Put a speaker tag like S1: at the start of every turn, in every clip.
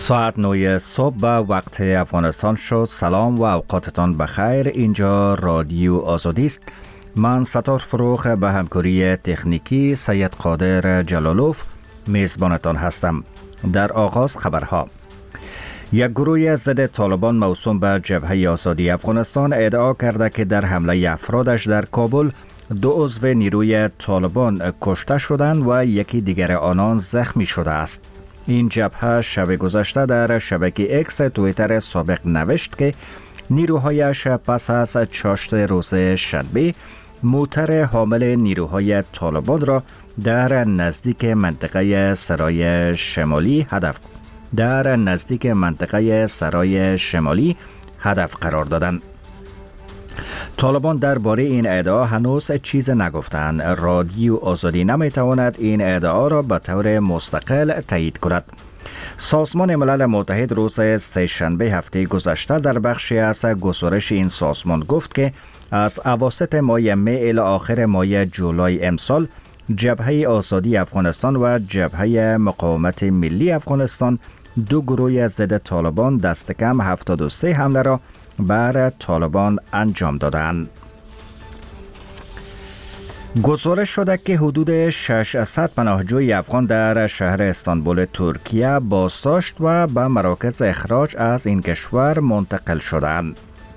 S1: ساعت 9 صبح به وقت افغانستان شد. سلام و اوقاتتان بخیر. اینجا رادیو آزادی است. من ستار فروخ به همکاری تکنیکی سید قادر جلالوف میزبانتان هستم. در آغاز خبرها. یک گروه ضد طالبان موسوم به جبهه آزادی افغانستان ادعا کرده که در حمله افرادش در کابل 2 عضو نیروی طالبان کشته شدند و یکی دیگر آنان زخمی شده است. این جبهه شب گذشته در شبکه اکس توییتر سابق نوشت که نیروهایش پس از چاشت روز شنبه موتر حامل نیروهای طالبان را در نزدیک منطقه سرای شمالی هدف قرار دادند. طالبان درباره این ادعا هنوز چیز نگفتند. رادیو آزادی نمیتواند این ادعا را به طور مستقل تایید کند. سازمان ملل متحد روز سه‌شنبه هفته گذشته در بخشی از گزارش این سازمان گفت که از اواسط ماه می الی آخر ماه جولای امسال جبهه آزادی افغانستان و جبهه مقاومت ملی افغانستان 2 گروه ضد طالبان دست کم 73 حمله را بر طالبان انجام دادند. گزارش شده که حدود 600 پناهجوی افغان در شهر استانبول ترکیه بازداشت و به مراکز اخراج از این کشور منتقل شدند.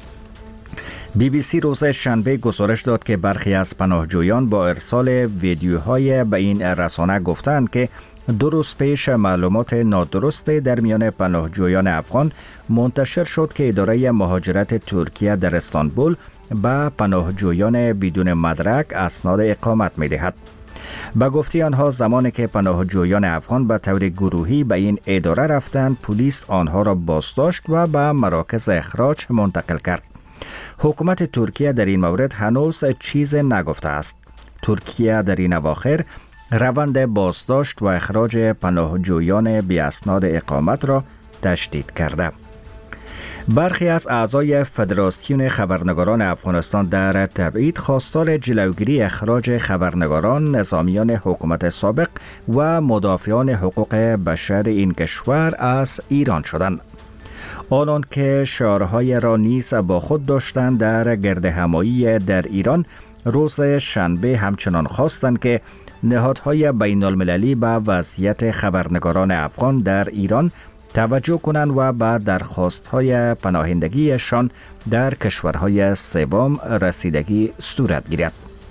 S1: BBC روز شنبه گزارش داد که برخی از پناهجویان با ارسال ویدیوهای به این رسانه گفتند که 2 روز پیش معلومات نادرست در میان پناهجویان افغان منتشر شد که اداره مهاجرت ترکیه در استانبول به پناهجویان بدون مدرک اسناد اقامت می دهد. به گفته آنها زمانی که پناهجویان افغان به طور گروهی به این اداره رفتند، پلیس آنها را بازداشت و به مراکز اخراج منتقل کرد. حکومت ترکیه در این مورد هنوز چیز نگفته است. ترکیه در این اواخر روند بازداشت و اخراج پناهجویان بی اسناد اقامت را تشدید کرده. برخی از اعضای فدراسیون خبرنگاران افغانستان در تبعید خواستار جلوگیری اخراج خبرنگاران، نظامیان حکومت سابق و مدافعان حقوق بشر این کشور از ایران شدند. آنان که شعارهای را نیز با خود داشتند در گردهمایی در ایران روز شنبه همچنان خواستند که نهادهای بین المللی به وضعیت خبرنگاران افغان در ایران توجه کنند و به درخواستهای پناهندگیشان در کشورهای سوم رسیدگی صورت گیرد.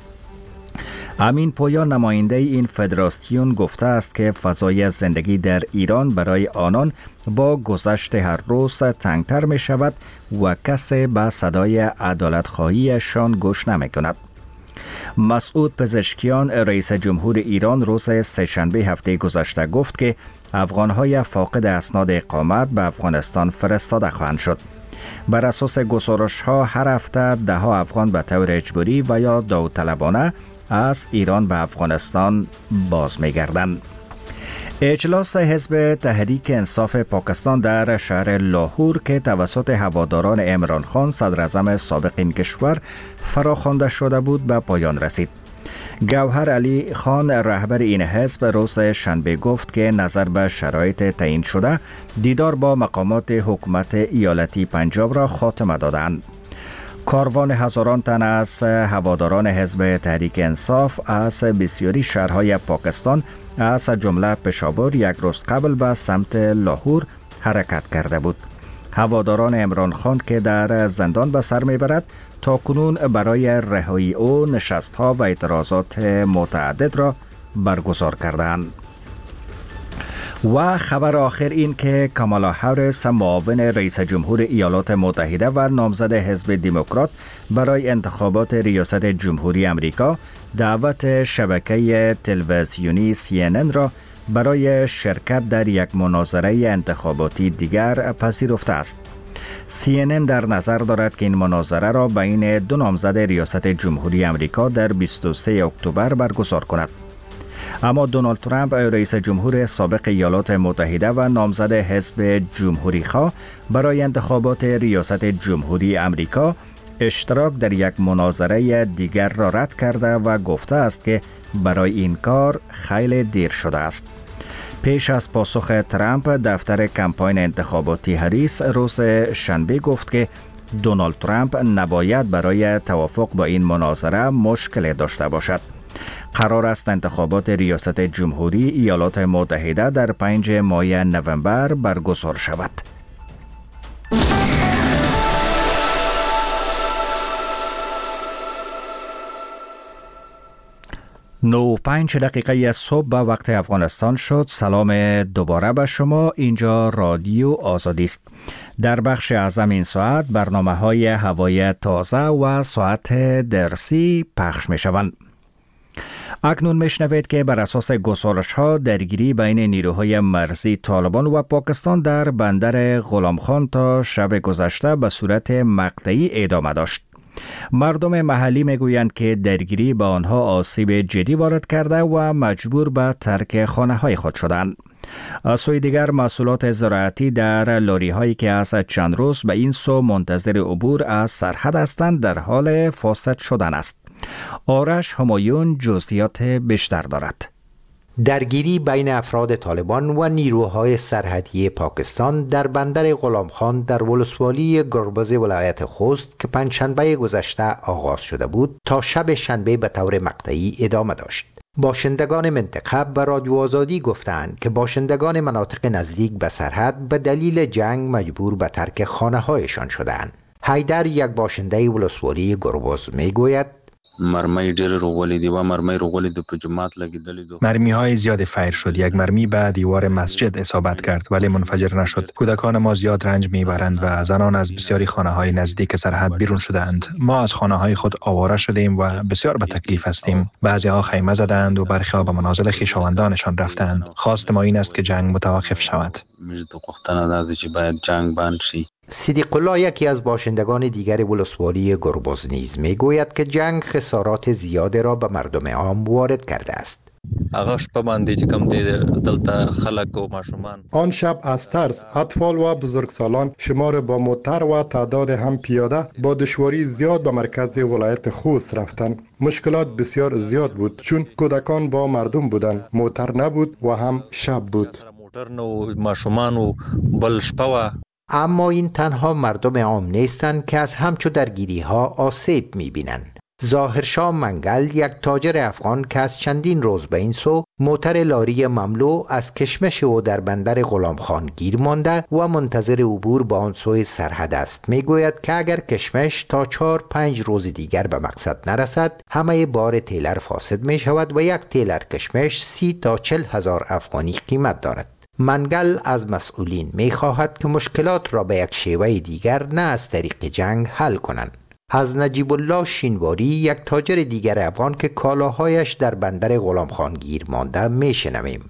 S1: امین پویا نماینده این فدراسیون گفته است که فضای زندگی در ایران برای آنان با گذشت هر روز تنگتر می شود و کسی به صدای عدالت خواهیشان گوش نمی کند. مسعود پزشکیان رئیس جمهور ایران روز سه‌شنبه هفته گذشته گفت که افغانهای فاقد اسناد اقامت به افغانستان فرستاده خواهند شد. بر اساس گزارش‌ها هر هفته 10 افغان به طور اجباری و یا داوطلبانه از ایران به افغانستان باز می‌گردند. اجلاس حزب تحریک انصاف پاکستان در شهر لاهور که توسط هواداران عمران خان صدر اعظم سابق این کشور فراخوانده شده بود به پایان رسید. گوهر علی خان رهبر این حزب روز شنبه گفت که نظر به شرایط تعیین شده دیدار با مقامات حکومت ایالتی پنجاب را خاتمه دادند. کاروان هزاران تن از هواداران حزب تحریک انصاف از بسیاری شهرهای پاکستان از جمله پشاور یک روز قبل به سمت لاهور حرکت کرده بود. هواداران عمران خان که در زندان به سر میبرد تا کنون برای رهایی او نشست‌ها و اعتراضات متعدد را برگزار کردند. و خبر آخر این که کامالا هریس معاون رئیس جمهور ایالات متحده و نامزد حزب دموکرات برای انتخابات ریاست جمهوری امریکا دعوت شبکه تلویزیونی CNN را برای شرکت در یک مناظره انتخاباتی دیگر پذیرفته است. CNN در نظر دارد که این مناظره را بین 2 نامزد ریاست جمهوری امریکا در 23 اکتبر برگزار کند. اما دونالد ترامپ رئیس جمهور سابق ایالات متحده و نامزد حزب جمهوری‌خواه برای انتخابات ریاست جمهوری امریکا اشتراک در یک مناظره دیگر را رد کرده و گفته است که برای این کار خیلی دیر شده است. پیش از پاسخ ترامپ، دفتر کمپاین انتخاباتی هریس روز شنبه گفت که دونالد ترامپ نباید برای توافق با این مناظره مشکل داشته باشد. قرار است انتخابات ریاست جمهوری ایالات متحده در 5 ماه نوامبر برگزار شود. 9:05 دقیقه صبح به وقت افغانستان شد. سلام دوباره به شما. اینجا رادیو آزادی است. در بخش اعظم این ساعت برنامه‌های هوای تازه و ساعت درسی پخش می شوند. اکنون میشنوید که بر اساس گزارش‌ها درگیری بین نیروهای مرزی طالبان و پاکستان در بندر غلامخان تا شب گذشته به صورت مقطعی ادامه داشت. مردم محلی میگویند که درگیری به آنها آسیب جدی وارد کرده و مجبور به ترک خانه‌های خود شدند. از سوی دیگر محصولات زراعتی در لاری‌هایی که از چند روز به این سو منتظر عبور از سرحد هستند در حال فاسد شدن است. آرش همایون جزئیات بیشتر دارد.
S2: درگیری بین افراد طالبان و نیروهای سرحدی پاکستان در بندر غلامخان در ولسوالی گربز ولایت خوست که پنجشنبه گذشته آغاز شده بود تا شب شنبه به طور مقطعی ادامه داشت. باشندگان منطقه به رادیو آزادی گفتند که باشندگان مناطق نزدیک به سرحد به دلیل جنگ مجبور به ترک خانه‌هایشان شدند. حیدر، یک باشنده ولسوالی گربز، میگوید
S3: مرمی های زیاد فیر شد. یک مرمی به دیوار مسجد اصابت کرد ولی منفجر نشد. کودکان ما زیاد رنج میبرند و زنان از بسیاری خانه های نزدیک سرحد بیرون شدند. ما از خانه های خود آواره شدیم و بسیار به تکلیف هستیم. بعضی ها خیمه زدند و برخی ها به منازل خویشاوندانشان رفتند. خواست ما این است که جنگ متوقف شود.
S2: صدیق الله، یکی از باشندگان دیگر ولسوالی گربز، نیز میگوید که جنگ خسارات زیاد را به مردم عام وارد کرده است.
S4: آن شب از ترس اطفال و بزرگسالان شمار با موتر و تعداد هم پیاده با دشواری زیاد به مرکز ولایت خوست رفتند. مشکلات بسیار زیاد بود چون کودکان با مردم بودند، موتر نبود و هم شب بود.
S2: اما این تنها مردم عام نیستند که از همچو درگیری ها آسیب می‌بینند. ظاهرشاه منگل، یک تاجر افغان که از چندین روز به این سو موتر لاری مملو از کشمش او در بندر غلامخان گیر مانده و منتظر عبور به آن سوی سرحد است، میگوید که اگر کشمش تا 4-5 روز دیگر به مقصد نرسد، همه بار تیلر فاسد می شود و یک تیلر کشمش 30 تا 40 هزار افغانی قیمت دارد. منگل از مسئولین می خواهد که مشکلات را به یک شیوه دیگر نه از طریق جنگ حل کنند. از نجیب الله شینواری، یک تاجر دیگر افغان که کالاهایش در بندر غلامخان گیر مانده، می شنویم.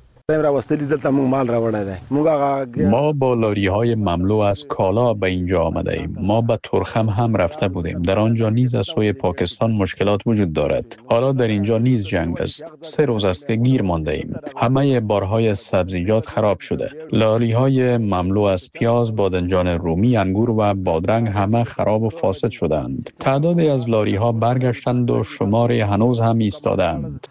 S5: ما با لاری های مملو از کالا به اینجا آمده ایم. ما به ترخم هم رفته بودیم. در آنجا نیز از سوی پاکستان مشکلات وجود دارد. حالا در اینجا نیز جنگ است. 3 روز است که گیر مانده ایم. همه بارهای سبزیجات خراب شده. لاری های مملو از پیاز، بادنجان رومی، انگور و بادرنگ همه خراب و فاسد شدند. تعدادی از لاری ها برگشتند و شماری هنوز هم ایستادند.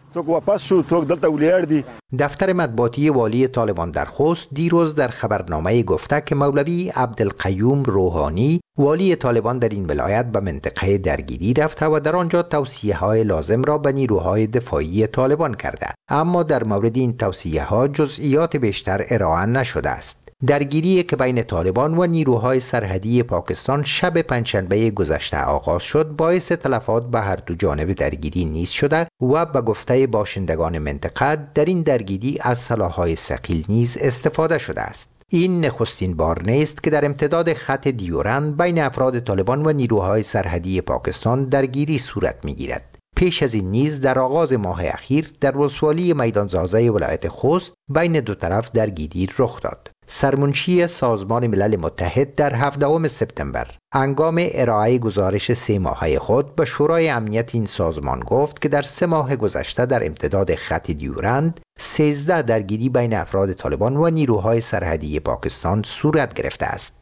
S2: دفتر مطبوعاتی والی طالبان در خوست دیروز در خبرنامه گفته که مولوی عبدالقیوم روحانی، والی طالبان در این ولایت، به منطقه درگیری رفته و در آنجا توصیه‌های لازم را به نیروهای دفاعی طالبان کرده، اما در مورد این توصیه‌ها جزئیات بیشتر ارائه نشده است. درگیری که بین طالبان و نیروهای سرحدی پاکستان شب پنجشنبه گذشته آغاز شد، باعث تلفات به هر دو جانب درگیری نیز شده و به گفته باشندگان منطقه در این درگیری از سلاح‌های ثقیل نیز استفاده شده است. این نخستین بار نیست که در امتداد خط دیورند بین افراد طالبان و نیروهای سرحدی پاکستان درگیری صورت می‌گیرد. پیش از این نیز در آغاز ماه اخیر در ولسوالی میدانزازه ولایت خوست بین دو طرف درگیری رخ داد. سرمنشی سازمان ملل متحد در 17 سپتامبر هنگام ارائه گزارش 3 ماهه خود به شورای امنیت این سازمان گفت که در 3 ماه گذشته در امتداد خط دیورند 13 درگیری بین افراد طالبان و نیروهای سرحدی پاکستان صورت گرفته است.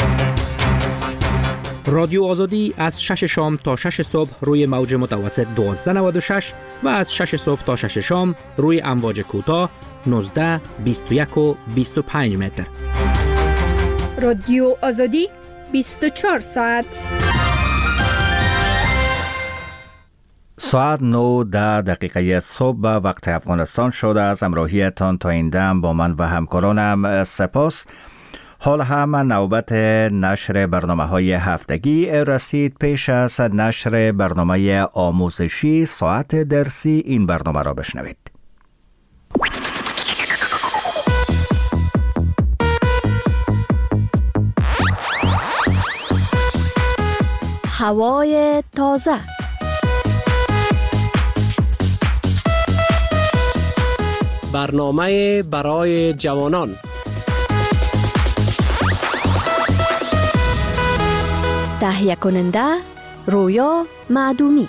S6: رادیو آزادی از 6 شام تا 6 صبح روی موج متوسط 1296 و از 6 صبح تا 6 شام روی امواج کوتاه 19 21 و 25 متر.
S7: رادیو آزادی 24 ساعت.
S1: ساعت 9:10 صبح به وقت افغانستان شده. از همراهیتان تا این دم با من و همکارانم سپاس. حال هم نوبت نشر برنامه‌های هفتگی رسید. پیش از نشر برنامه آموزشی ساعت درسی این برنامه را بشنوید.
S8: هوای تازه.
S9: برنامه برای جوانان.
S8: تهیه کننده رویا معدومی.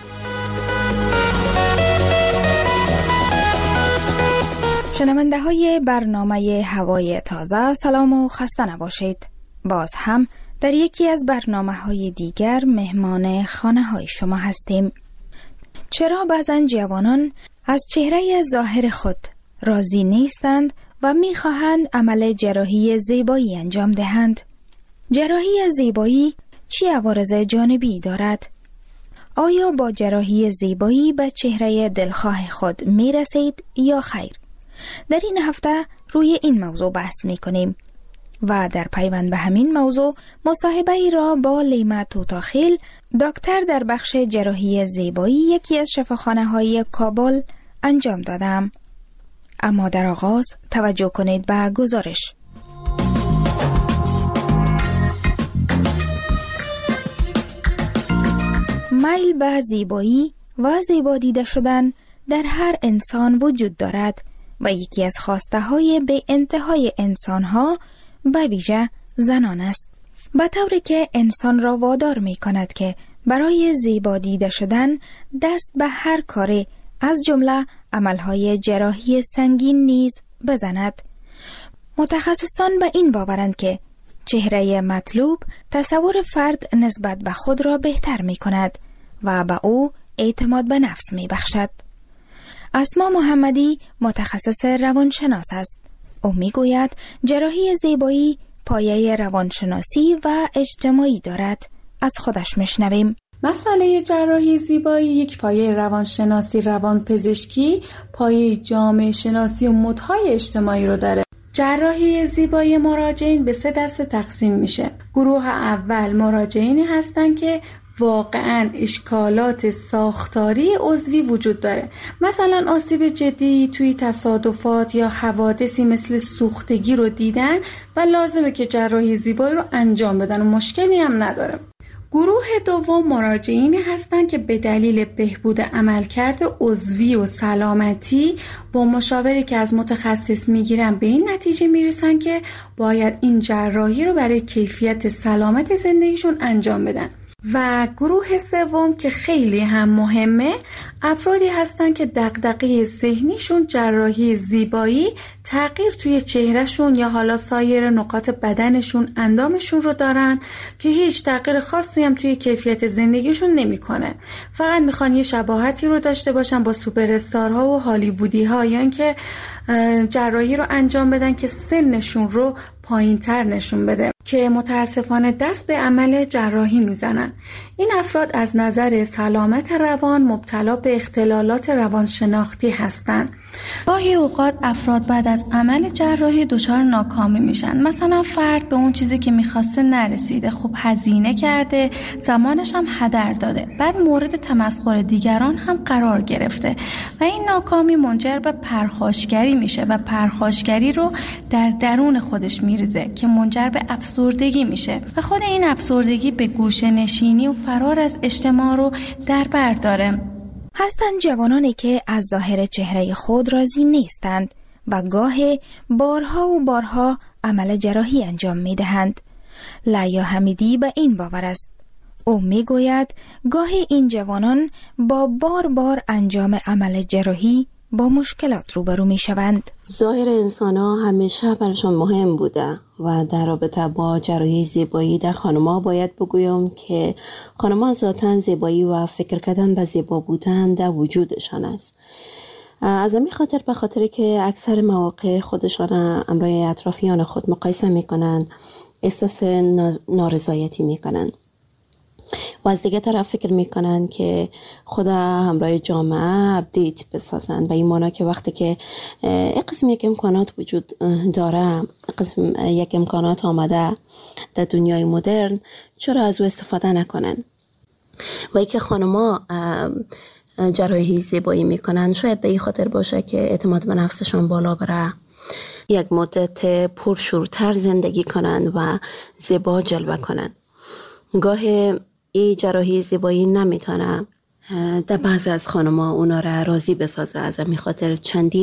S10: شنونده های برنامه هوای تازه، سلام و خسته نباشید. باز هم در یکی از برنامه های دیگر مهمان خانه های شما هستیم. چرا بعضن جوانان از چهره ظاهر خود راضی نیستند و میخواهند عمل جراحی زیبایی انجام دهند؟ جراحی زیبایی چه عوارض جانبی دارد؟ آیا با جراحی زیبایی به چهره دلخواه خود میرسید یا خیر؟ در این هفته روی این موضوع بحث میکنیم و در پیوند به همین موضوع مصاحبه ای را با لیما توتاخیل، دکتر در بخش جراحی زیبایی یکی از شفاخانه های کابل انجام دادم. اما در آغاز توجه کنید به گزارش. میل به زیبایی و زیبا دیده شدن در هر انسان وجود دارد و یکی از خواسته های به انتهای انسان ها به ویژه زنان است، به طوری که انسان را وادار می کند که برای زیبا دیده شدن دست به هر کاری از جمله عملهای جراحی سنگین نیز بزند. متخصصان به این باورند که چهره مطلوب تصور فرد نسبت به خود را بهتر می کند و به او اعتماد به نفس می بخشد. اسما محمدی متخصص روانشناس است. او می گوید جراحی زیبایی پایه روانشناسی و اجتماعی دارد. از خودش میشنویم.
S11: مسئله جراحی زیبایی یک پایه روانشناسی، روانپزشکی، پایه جامعه شناسی و مدهای اجتماعی رو داره. جراحی زیبایی مراجعین به 3 دسته تقسیم میشه. گروه اول مراجعینی هستن که واقعاً اشکالات ساختاری عضوی وجود داره، مثلا آسیب جدی توی تصادفات یا حوادثی مثل سوختگی رو دیدن و لازمه که جراحی زیبایی رو انجام بدن و مشکلی هم نداره. گروه دوم مراجعینی هستن که به دلیل بهبود عملکرد عضوی و سلامتی با مشاوری که از متخصص میگیرن به این نتیجه میرسن که باید این جراحی رو برای کیفیت سلامت زندگیشون انجام بدن. و گروه سوم که خیلی هم مهمه، افرادی هستن که دغدغه ذهنیشون جراحی زیبایی، تغییر توی چهرهشون یا حالا سایر نقاط بدنشون، اندامشون رو دارن که هیچ تغییر خاصی هم توی کیفیت زندگیشون نمیکنه. فقط میخوان یه شباهتی رو داشته باشن با سوپر استارها و هالیوودی ها، یا اینکه جراحی رو انجام بدن که سنشون رو پایین‌تر نشون بده، که متاسفانه دست به عمل جراحی میزنن. این افراد از نظر سلامت روان مبتلا به اختلالات روانشناختی هستند. گاهی اوقات افراد بعد از عمل جراحی دچار ناکامی میشن. مثلا فرد به اون چیزی که میخواسته نرسیده، خب هزینه کرده، زمانش هم هدر داده، بعد مورد تمسخر دیگران هم قرار گرفته و این ناکامی منجر به پرخاشگری میشه و پرخاشگری رو در درون خودش میریزه که منجر به افسردگی میشه و خود این افسردگی به گوشه نشینی و فرار از اجتماع رو در بر داره.
S10: هستند جوانانی که از ظاهر چهره خود راضی نیستند و گاهی بارها و بارها عمل جراحی انجام می دهند. لیا حمیدی به این باور است. او می گوید گاهی این جوانان با بار انجام عمل جراحی با مشکلات روبرو می شوند.
S12: ظاهر انسان ها همیشه برشان مهم بوده و در رابطه با جراحی زیبایی در خانم‌ها باید بگویم که خانم‌ها ذاتاً زیبایی و فکر کردن به زیبا بودن در وجودشان است. از همین خاطر به خاطر که اکثر مواقع خودشان امروی اطرافیان خود مقایسه میکنن، احساس نارضایتی میکنن و از دیگه طرف فکر میکنن که خدا همراه جامعه اپدیت بسازن و این مانا که وقتی که قسم یک امکانات وجود داره، قسم یک امکانات آمده در دنیای مدرن، چرا از او استفاده نکنن؟ و ای که خانما جراحی زیبایی میکنن شاید به این خاطر باشه که اعتماد به نفسشان بالا بره، یک مدت پرشورتر زندگی کنن و زیبا جلوه کنن. گاه این جراحی زیبایی نمیتونه در بعضی از خانم‌ها اونا را راضی بسازه، از همین خاطر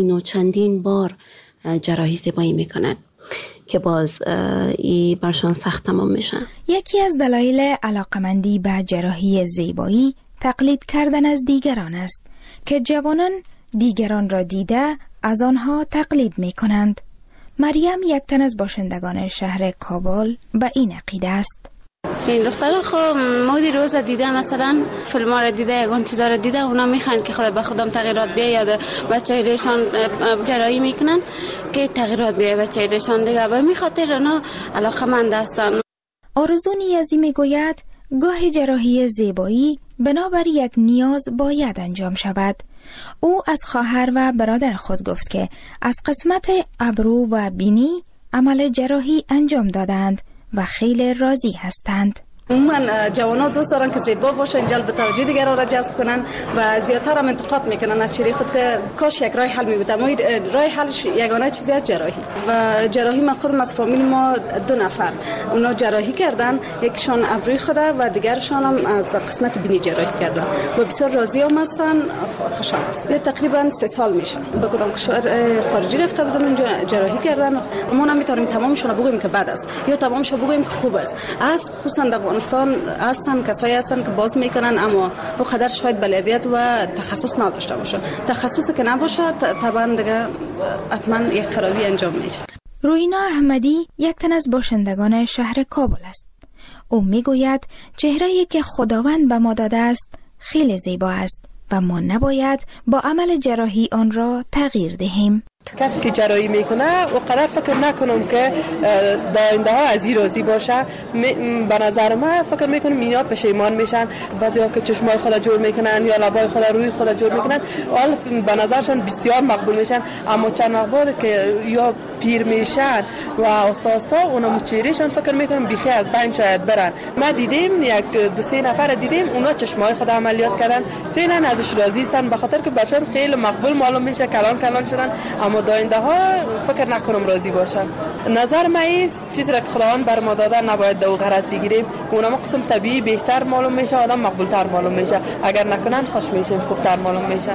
S12: چندین بار جراحی زیبایی میکنن که باز این برشان سخت تمام میشن.
S10: یکی از دلایل علاقمندی به جراحی زیبایی تقلید کردن از دیگران است که جوانان دیگران را دیده از آنها تقلید میکنند. مریم یک تن از باشندگان شهر کابل به این عقیده است.
S13: این دخترها خب مودی روز دیده، مثلا فیلم ها را دیده، یگان چیزا را دیده، اونا میخوان که خود به خودم تغییرات بیاید یا بچه ریشان جراحی میکنن که تغییرات بیاید بچه ریشان دیگه، و میخاطر اونا علاقمند هستن.
S10: آرزو نیازی میگوید گاه جراحی زیبایی بنابر یک نیاز باید انجام شود. او از خواهر و برادر خود گفت که از قسمت ابرو و بینی عمل جراحی انجام دادند و خیلی راضی هستند.
S14: عموما جوانا دوست دارن که زیبا باشن، جلب توجه دیگران را جذب کنن و زیادتر هم انتقاد میکنن از چهره خود که کاش یک راه حل میبود. اما راه حلش یگانه چیزی از جراحی و جراحی. من خودم از فامیل ما 2 نفر اونا جراحی کردن، یکشان ابروی خوده و دیگرشان هم از قسمت بینی جراحی کردن و بسیار راضی هم هستن، خوشحال هستن. تقریبا 3 سال میشه به کدام کشور خارجی رفته بودن اونجا جراحی کردن. ما نمیتونیم تمامشون بگیم که بد است یا تمامش بگیم که خوب است. از خصوصا در افغانستان هستن کسایی هستن که باز میکنن اما او قدر شاید بلدیت و تخصص نداشته باشه. تخصصی که نباشه طبعا دیگه حتما یک خرابی انجام میشه.
S10: روینا احمدی یک تن از باشندگان شهر کابل است. او میگوید چهره‌ای که خداوند به ما داده است خیلی زیبا است و ما نباید با عمل جراحی آن را تغییر دهیم.
S15: کسی که جراحی میکنه و قدر فکر نکنم که داینده ها از این راضی باشه. به نظر من فکر میکنم اینا پشیمان میشن. بعضی ها که چشمای خود جور میکنن یا لبای خود روی خود جور میکنن حال به نظرشان بسیار مقبول میشن، اما چند وقت بعد که یا پیر میشن و آستا اونا چهرهشان فکر میکنم بیخی از بین شاید برن. ما دیدیم یک 2-3 نفر دیدیم اونا چشمای خود عملیات کردن، فعلا ازش راضی هستن به خاطر که برشان خیلی مقبول معلوم میشه، کلان شدن، اما داینده ها فکر نکنم راضی باشن. نظر من است چیزی را که خداوند بر ما داده نباید دو غرض بگیریم. اونم قسم طبیعی بهتر معلوم میشه، آدم مقبولتر معلوم میشه. اگر نکنن خوش میشیم، خوبتر معلوم میشه.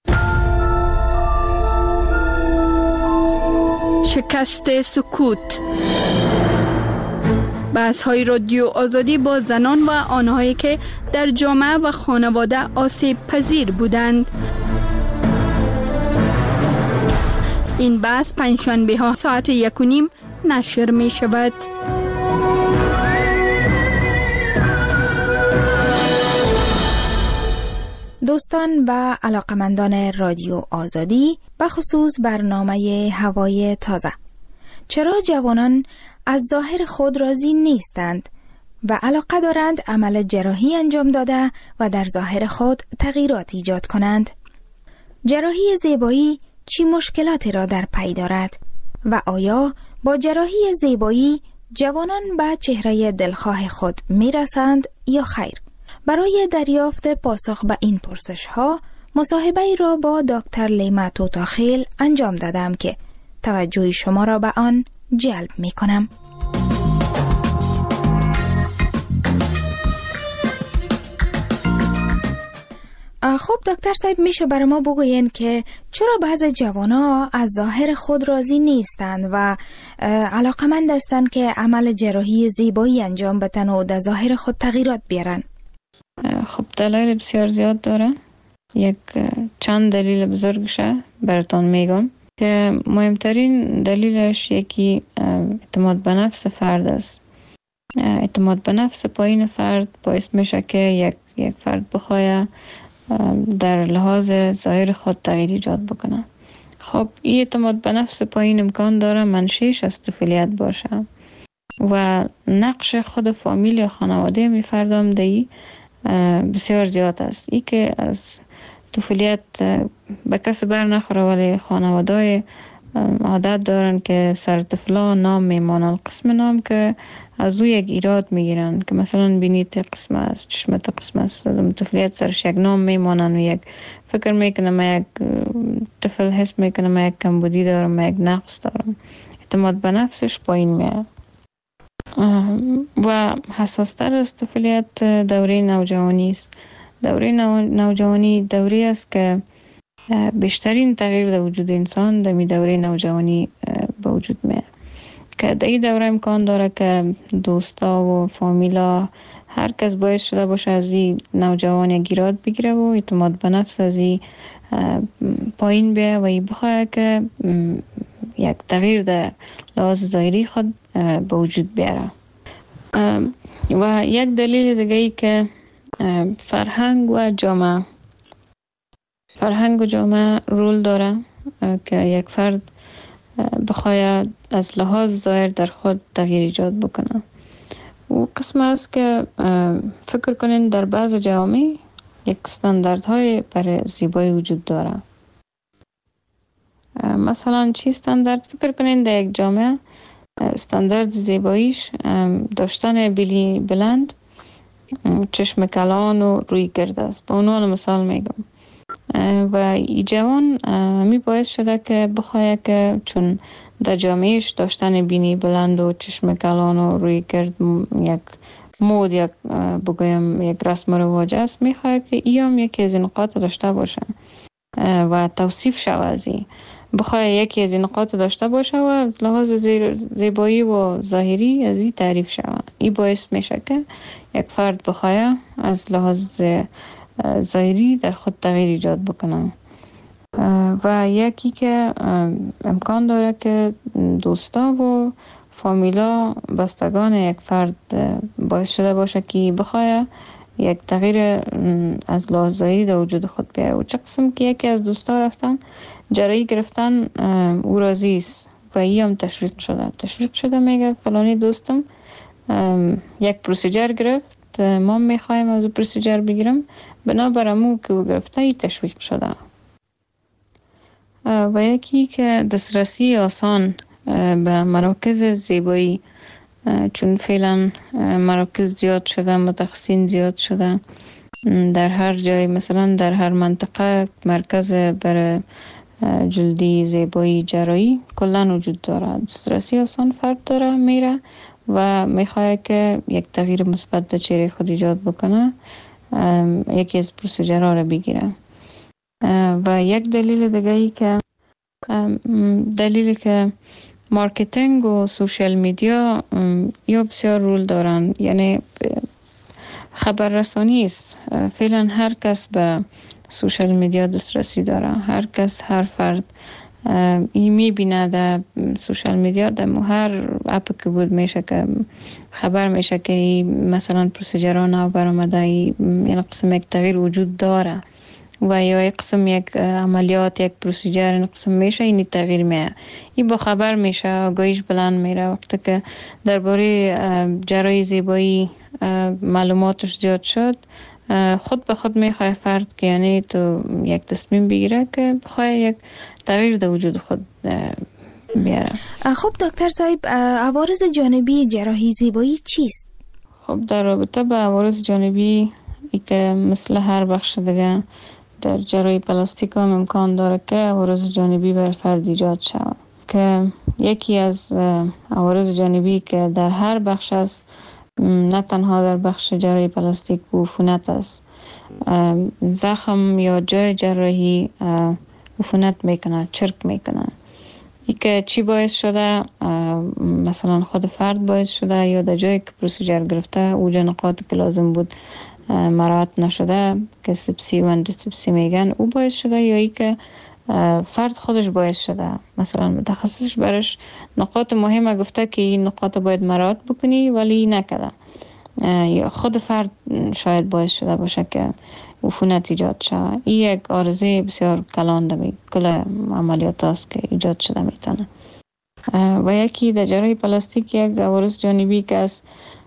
S7: شکست سکوت. بحث‌های رادیو آزادی با زنان و آنهایی که در جامعه و خانواده آسیب پذیر بودند. این بحث پنجشنبه ها ساعت 1:30 نشر می شود.
S10: دوستان و علاقمندان رادیو آزادی، به خصوص برنامه هوای تازه، چرا جوانان از ظاهر خود راضی نیستند و علاقه دارند عمل جراحی انجام داده و در ظاهر خود تغییرات ایجاد کنند؟ جراحی زیبایی چی مشکلاتی را در پی دارد و آیا با جراحی زیبایی جوانان به چهره دلخواه خود میرسند یا خیر؟ برای دریافت پاسخ به این پرسش ها مصاحبه را با دکتر لیما توتاخیل انجام دادم که توجه شما را به آن جلب می کنم. خب دکتر صاحب، میشه برای ما بگوین که چرا بعضی جوانا از ظاهر خود راضی نیستند و علاقمند هستند که عمل جراحی زیبایی انجام بدن و در ظاهر خود تغییرات بیارن؟
S16: خب دلایل بسیار زیاد داره. یک چند دلیل بزرگشه براتون میگم که مهمترین دلیلش یکی اعتماد به نفس فرد است. اعتماد به نفس پایین فرد باعث میشه که یک فرد بخواه در لحاظ ظاهر خود تغییر ایجاد بکنه. خب این اعتماد به نفس پایین امکان داره منشیش از طفولیت باشه و نقش خود فامیل یا خانواده می فردام دی بسیار زیاد است. ای که از طفولیت به کسی بر نخوره ولی خانواده عادت دارن که سر طفلا نام میمانن، قسم نام که از او یک ایراد میگیرن که مثلا بینیت قسم است، چشمت قسم است، طفولیت سرش یک نام میمانن و یک فکر میکنه ما یک طفل حس میکنه ما یک کمبودی دارم، ما یک نقص دارم، اعتماد به نفسش پایین میاد. و حساستر از طفولیت دوره نوجوانی است. دوره نوجوانی دوره است که بیشترین تغییر در وجود انسان در می دوره نوجوانی به وجود میاد که در این دوره امکان داره که دوستا و فامیلا هر کس باعث شده باشه از این نوجوان یک ایراد بگیره و اعتماد به نفس از این پایین بیه و این بخواه که یک تغییر در لحاظ ظاهری خود به وجود بیاره. و یک دلیل دیگه ای که فرهنگ و جامعه رول داره که یک فرد بخواید از لحاظ ظاهر در خود تغییر ایجاد بکنه. و قسم است که فکر کنین در بعض جوامع یک استانداردهای برای زیبایی وجود داره. مثلا چی استاندارد؟ فکر کنین در یک جامعه استاندارد زیباییش داشتن بیلی بلند، چشم کلان و روی گرد است. به عنوان مثال میگم. و این جوان می باعث شده که بخواه که چون در جامعهش داشتن بینی بلند و چشم کلان و روی گرد یک مود، یک بگویم یک رسم و رواج است، می خواه که ای هم یکی از این نقاط داشته باشه و توصیف شود از این. بخواه یکی از این نقاط داشته باشه و لحاظ زیبایی و ظاهری از این تعریف شود. این باعث میشه که یک فرد بخواه از لحاظ ظاهری در خود تغییر ایجاد بکنن. و یکی که امکان داره که دوستا و فامیلا بستگان یک فرد باعث شده باشه که بخواه یک تغییر از لحاظ ظاهری در وجود خود بیاره. و چه قسم که یکی از دوستا رفتن جرایی گرفتن او راضی است و ای هم تشویق شده میگه فلانی دوستم یک پروسیجر گرفت، ما میخوایم از پروسیجر بگیرم، بنابر امو که او گرفته ای تشویق شده. و یکی که دسترسی آسان به مراکز زیبایی، چون فعلا مراکز زیاد شده، متخصصین زیاد شده در هر جای، مثلا در هر منطقه مرکز برای جلدی زیبایی جراحی کلن وجود داره. دسترسی آسان فرد داره میره و میخواه که یک تغییر مثبت در چهره خود ایجاد بکنه، یکی از پروسیجرها را بگیره. و یک دلیل دیگه ای که مارکتینگ و سوشال میدیا یا بسیار رول دارن، یعنی خبررسانی است. فعلا هر کس به سوشال میدیا دسترسی داره، هر کس، هر فرد این میبینه در سوشال میدیا، در هر اپ که بود میشه که خبر میشه که مثلا پروسیجرها نو برآمده، یعنی قسم یک تغییر وجود داره و یا یک قسم یک عملیات، یک پروسیجر این قسم میشه، این تغییر میشه، این با خبر میشه، آگاهیش بلند میره. وقتی که درباره جراحی زیبایی معلوماتش زیاد شد، خود به خود میخواه فرد که یعنی تو یک تصمیم بگیره که بخواه یک تغییر در وجود خود بیاره.
S10: خب دکتر صاحب، عوارض جانبی جراحی زیبایی چیست؟
S16: خب در رابطه با عوارض جانبی ای که مثل هر بخش دیگه در جراحی پلاستیک هم امکان داره که عوارض جانبی بر فرد ایجاد شود، که یکی از عوارض جانبی که در هر بخش است، نه تنها در بخش جراحی پلاستیک و عفونت است. زخم یا جای جراحی عفونت میکنه، چرک میکنه. ای که چی باعث شده؟ مثلا خود فرد باعث شده یا در جایی که پروسیجر گرفته اوجا نقاط که لازم بود مراعات نشده که سپسی و اندوسپسی میگن، او باعث شده، یا ای که فرد خودش باعث شده، مثلا متخصصش برش نقاط مهمه گفته که این نقاط باید مراعات بکنی ولی نکرده. یا خود فرد شاید باعث شده باشه که عفونت ایجاد شود. این یک عارضه بسیار کلان در کل عملیات است که ایجاد شده میتونه. و یکی در جراحی پلاستیک یک عوارض جانبی که است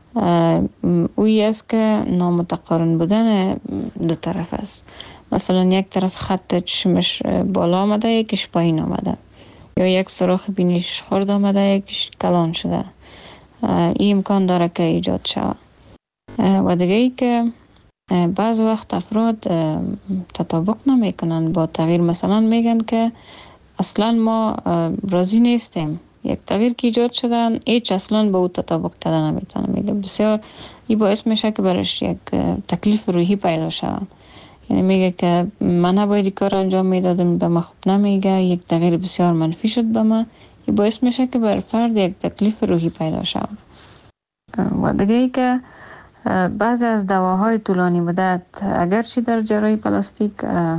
S16: اوی است که نامتقارن بودن دو طرف است. مثلا یک طرف خط چشمش بالا آمده یکیش پایین آمده، یا یک سوراخ بینیش خرد آمده یکیش کلان شده. این امکان داره که ایجاد شود. و دیگه ای که بعض وقت افراد تطابق نمی کنن با تغییر. مثلا میگن که اصلا ما راضی نیستیم، یک تغییر که ایجاد شدن هیچ اصلا با او تطابق کردن نمیتونه. میگه بسیار این باعث میشه که برش یک تکلیف روحی پیدا شود. یعنی میگه که من نباید کار انجام میدادم، به من خوب نمیگه، یک تغییر بسیار منفی شد به من. این باعث میشه که بر فرد یک تکلیف روحی پیدا شود. و دیگه ای که بعضی از دواهای طولانی مدت، اگرچه در جراحی پلاستیک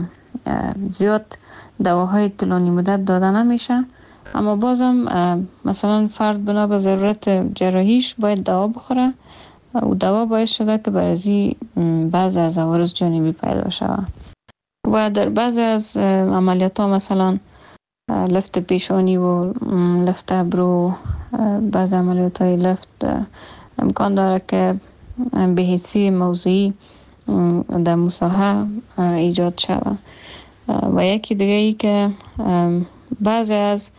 S16: زیاد دواهای طولانی مدت داده نمیشه، اما بازم مثلا فرد بنا به ضرورت جراحیش باید دوا بخوره و دوا باعث شده که برازی بعضی از عوارض جانبی پیدا شود. و در بعضی از عملیات ها مثلا لفت پیشانی و لفت ابرو، بعضی عملیات های لفت امکان داره که بهیسی موضوعی در مساحه ایجاد شود. و یکی دیگه ای که بعضی از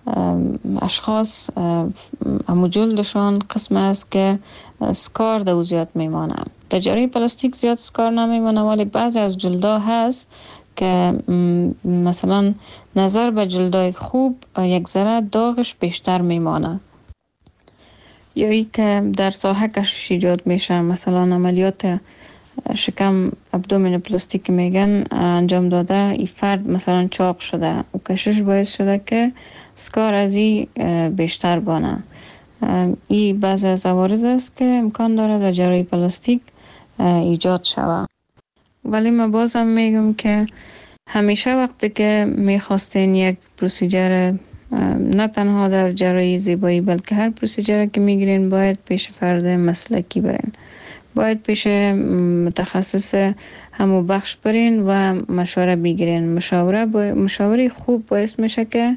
S16: اشخاص امو جلدشان قسم است که سکار در زیاد میمانه. در جراحی پلاستیک زیاد سکار نمیمانه، ولی بعضی از جلدا هست که مثلا نظر به جلدای خوب یک ذره داغش بیشتر میمانه. یا ای که در ساحه کشش ایجاد میشه، مثلا عملیات شکم ابدومین پلاستیک میگن انجام داده، این فرد مثلا چاق شده و کشش باعث شده که سکار از این بیشتر بانه. این بعضی از عوارض است که امکان داره در جراحی پلاستیک ایجاد شود. ولی من بازم میگم که همیشه وقتی که میخواستین یک پروسیجر، نه تنها در جراحی زیبایی بلکه هر پروسیجر که میگیرین باید پیش فرد مسلکی برین، باید پیش متخصص همو بخش برین و مشوره بگیرین. مشاوره خوب باعث میشه که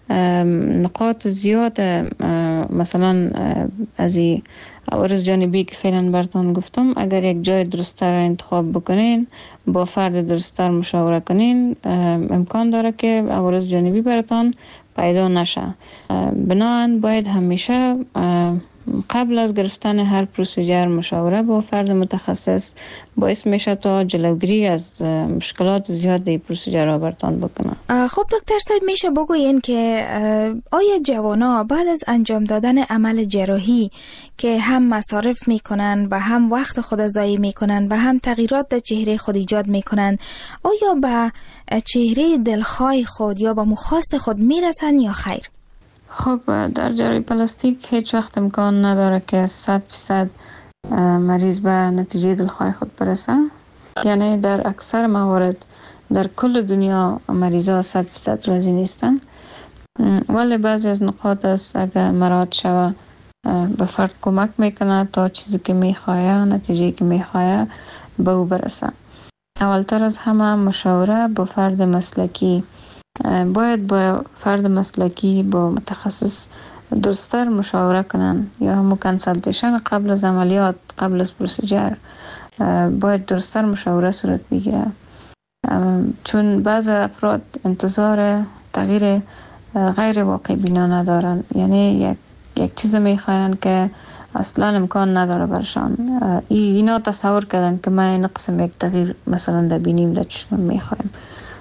S16: نقاط زیاد مثلا از این عوارض جانبی که فعلا براتون گفتم، اگر یک جای درست‌تر انتخاب بکنین، با فرد درست‌تر مشاوره کنین، امکان داره که عوارض جانبی براتون پیدا نشه. بنابراین باید همیشه قبل از گرفتن هر پروسیجر مشاوره با فرد متخصص باعث میشه تا جلوگیری از مشکلات زیاد در پروسیجر را برتان بکنه.
S10: خب دکتر صاحب، میشه بگوین که آیا جوانا بعد از انجام دادن عمل جراحی که هم مصارف میکنن و هم وقت خود ضایع میکنن و هم تغییرات در چهره خود ایجاد میکنن، آیا به چهره دلخواه خود یا به مخواست خود میرسن یا خیر؟
S16: خب در جراحی پلاستیک هیچ وقت امکان نداره که 100% مریض به نتیجه دلخواه خود برسه. یعنی در اکثر موارد در کل دنیا مریضا 100% راضی نیستن، ولی بعضی از نقاط است اگر مراعات شود به فرد کمک میکنه تا چیزی که میخواه، نتیجه که میخواه به او برسه. اولتر از همه مشاوره با فرد مسلکی. باید با فرد مسلکی، با متخصص درست‌تر مشاوره کنن، یا همون کنسلتیشن قبل از عملیات، قبل از پروسیجر باید درست‌تر مشاوره صورت بگیره. چون بعض افراد انتظار تغییر غیر واقع بینا ندارن، یعنی یک چیز میخواین که اصلا امکان نداره برشان. اینا تصور کردن که ما این قسم یک تغییر مثلا در بینیم در چشم میخوایم.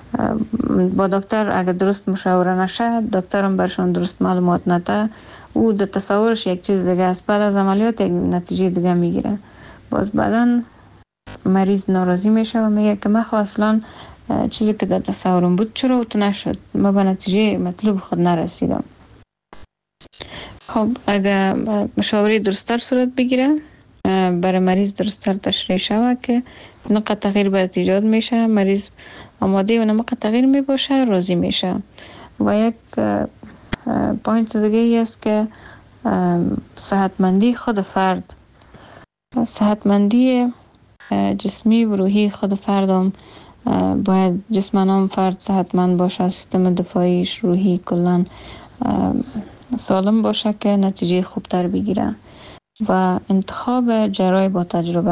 S16: با دکتر اگر درست مشاوره نشه، دکترم برشان درست معلومات نده، او در تصورش یک چیز دیگه است، بعد از عملیات یک نتیجه دیگه میگیره. باز بعدن مریض ناراضی میشه و میگه که من اصلا چیزی که در تصورم بود چرا تو نشد، ما به نتیجه مطلوب خود نرسیدم. خب اگر مشاوره درست‌تر صورت بگیره، برای مریض درست‌تر تشریح شود که نقطه تغییر باید ایجاد میشه، مریض آماده و نمق تغییر می باشه، راضی میشه. و یک پوینت دیگه ای است که صحتمندی خود فرد صحتمندی جسمی و روحی خود فردم باید جسمانم فرد صحتمند باشه، سیستم دفاعیش روحی کلان سالم باشه که نتیجه خوبتر بگیره. و انتخاب جراح با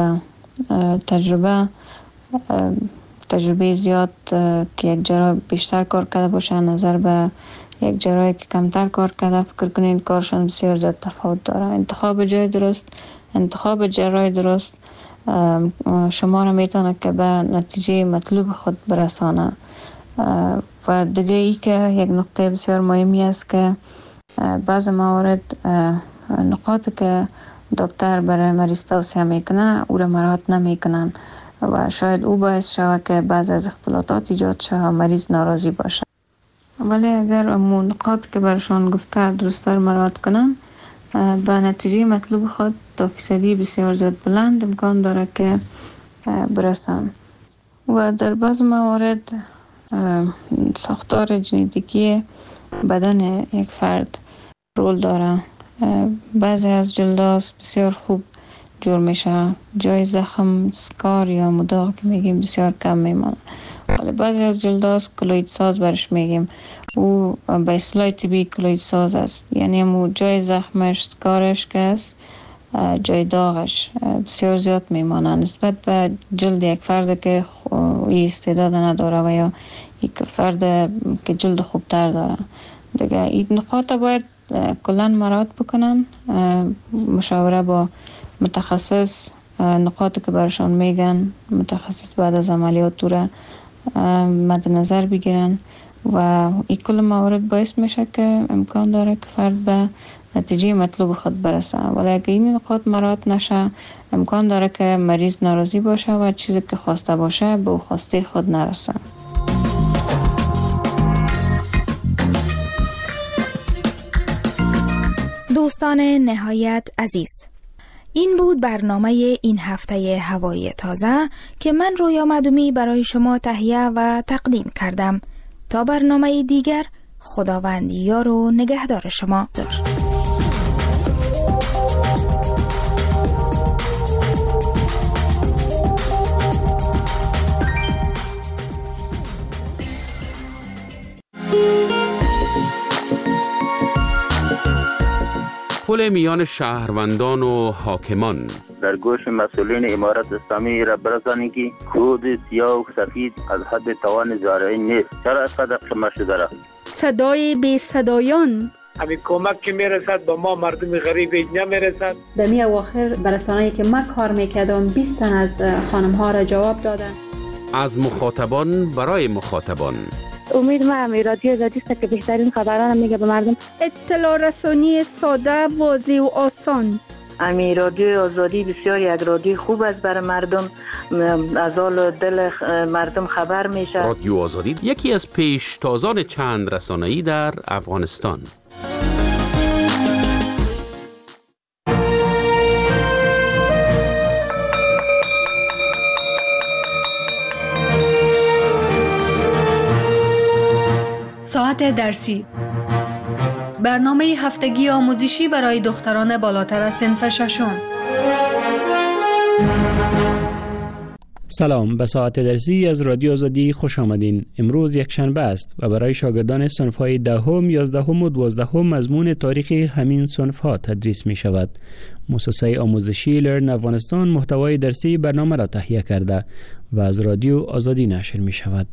S16: تجربه زیاد که یک جراح بیشتر کار کرده باشه نظر به یک جراحی که کمتر کار کرده، فکر کنین کارشان بسیار زیاد تفاوت داره. انتخاب جای درست، انتخاب جراح درست شما را میتونه که به نتیجه مطلوب خود برسانه. و دیگه ای که یک نقطه بسیار مهمی است که بعض موارد نقاطی که دکتر برای مریض توصیه میکنه او را مراعات نمیکنن و شاید او باعث شود که بعض از اختلالات ایجاد شود و مریض ناراضی باشه. ولی اگر امون نقاط که برشان گفته درستر مراعات کنن به نتیجه مطلوب خود تا فیصدی بسیار زیاد بلند امکان داره که برسن. و در بعض موارد ساختار ژنتیکی بدن یک فرد رول داره. بعضی از جلداز بسیار خوب جور میشه، جای زخم، سکار یا مداغ که میگیم بسیار کم میمانه. ولی بعضی از جلداز کلوید ساز برش میگیم، او به اصطلاح طبی کلوید ساز است، یعنی همون جای زخمش، سکارش که است، جای داغش بسیار زیاد میمانه نسبت به جلد یک فرد که استعداد نداره و یا یک فرد که جلد خوبتر داره. دیگه این نقاط باید کلان مراعات بکنن، مشاوره با متخصص، نقاطی که برشان میگن متخصص بعد از عملیات را مد نظر بگیرن و این کل موارد باعث میشه که امکان داره که فرد به نتیجه مطلوب خود برسه. ولی اگه این نقاط مراعات نشه امکان داره که مریض ناراضی باشه و چیزی که خواسته باشه به او خواسته خود نرسه.
S10: دوستان نهایت عزیز، این بود برنامه این هفته هوای تازه که من رویا مدومی برای شما تهیه و تقدیم کردم. تا برنامه دیگر، خداوند یار و نگهدار شما.
S17: پل میان شهروندان و حاکمان.
S18: در گوش مسئولین امارت اسلامی را برسانید که کود سیاه و سفید از حد توان زارعی نیست. چرا اینقدر خمه شده را؟
S7: صدای بی صدایان.
S19: همین کمک که میرسد به ما مردم غریب نمیرسد.
S20: دمی اواخر برسانه‌ای که من کار میکردم 20 تن از خانم ها را جواب دادن.
S17: از مخاطبان برای مخاطبان.
S21: امید ما رادیو آزادی است که بهترین خبران میگه به مردم.
S7: اطلاع رسانی ساده، واضح و آسان.
S22: رادیو آزادی بسیار یک رادیو خوب است برای مردم، از حال دل مردم خبر میشه.
S17: رادیو آزادی یکی از پیشتازان چند رسانه‌ای در افغانستان.
S23: ساعت درسی، برنامه هفتگی آموزشی برای دختران بالاتر از صنف ششم.
S6: سلام، به ساعت درسی از رادیو آزادی خوش آمدین. امروز یک شنبه است و برای شاگردان صنف‌های 10ام، 11ام و 12ام مضمون تاریخ همین صنف‌ها تدریس می شود. مؤسسه آموزشی لرن افغانستان محتوای درسی برنامه را تهیه کرده و از رادیو آزادی نشر می شود.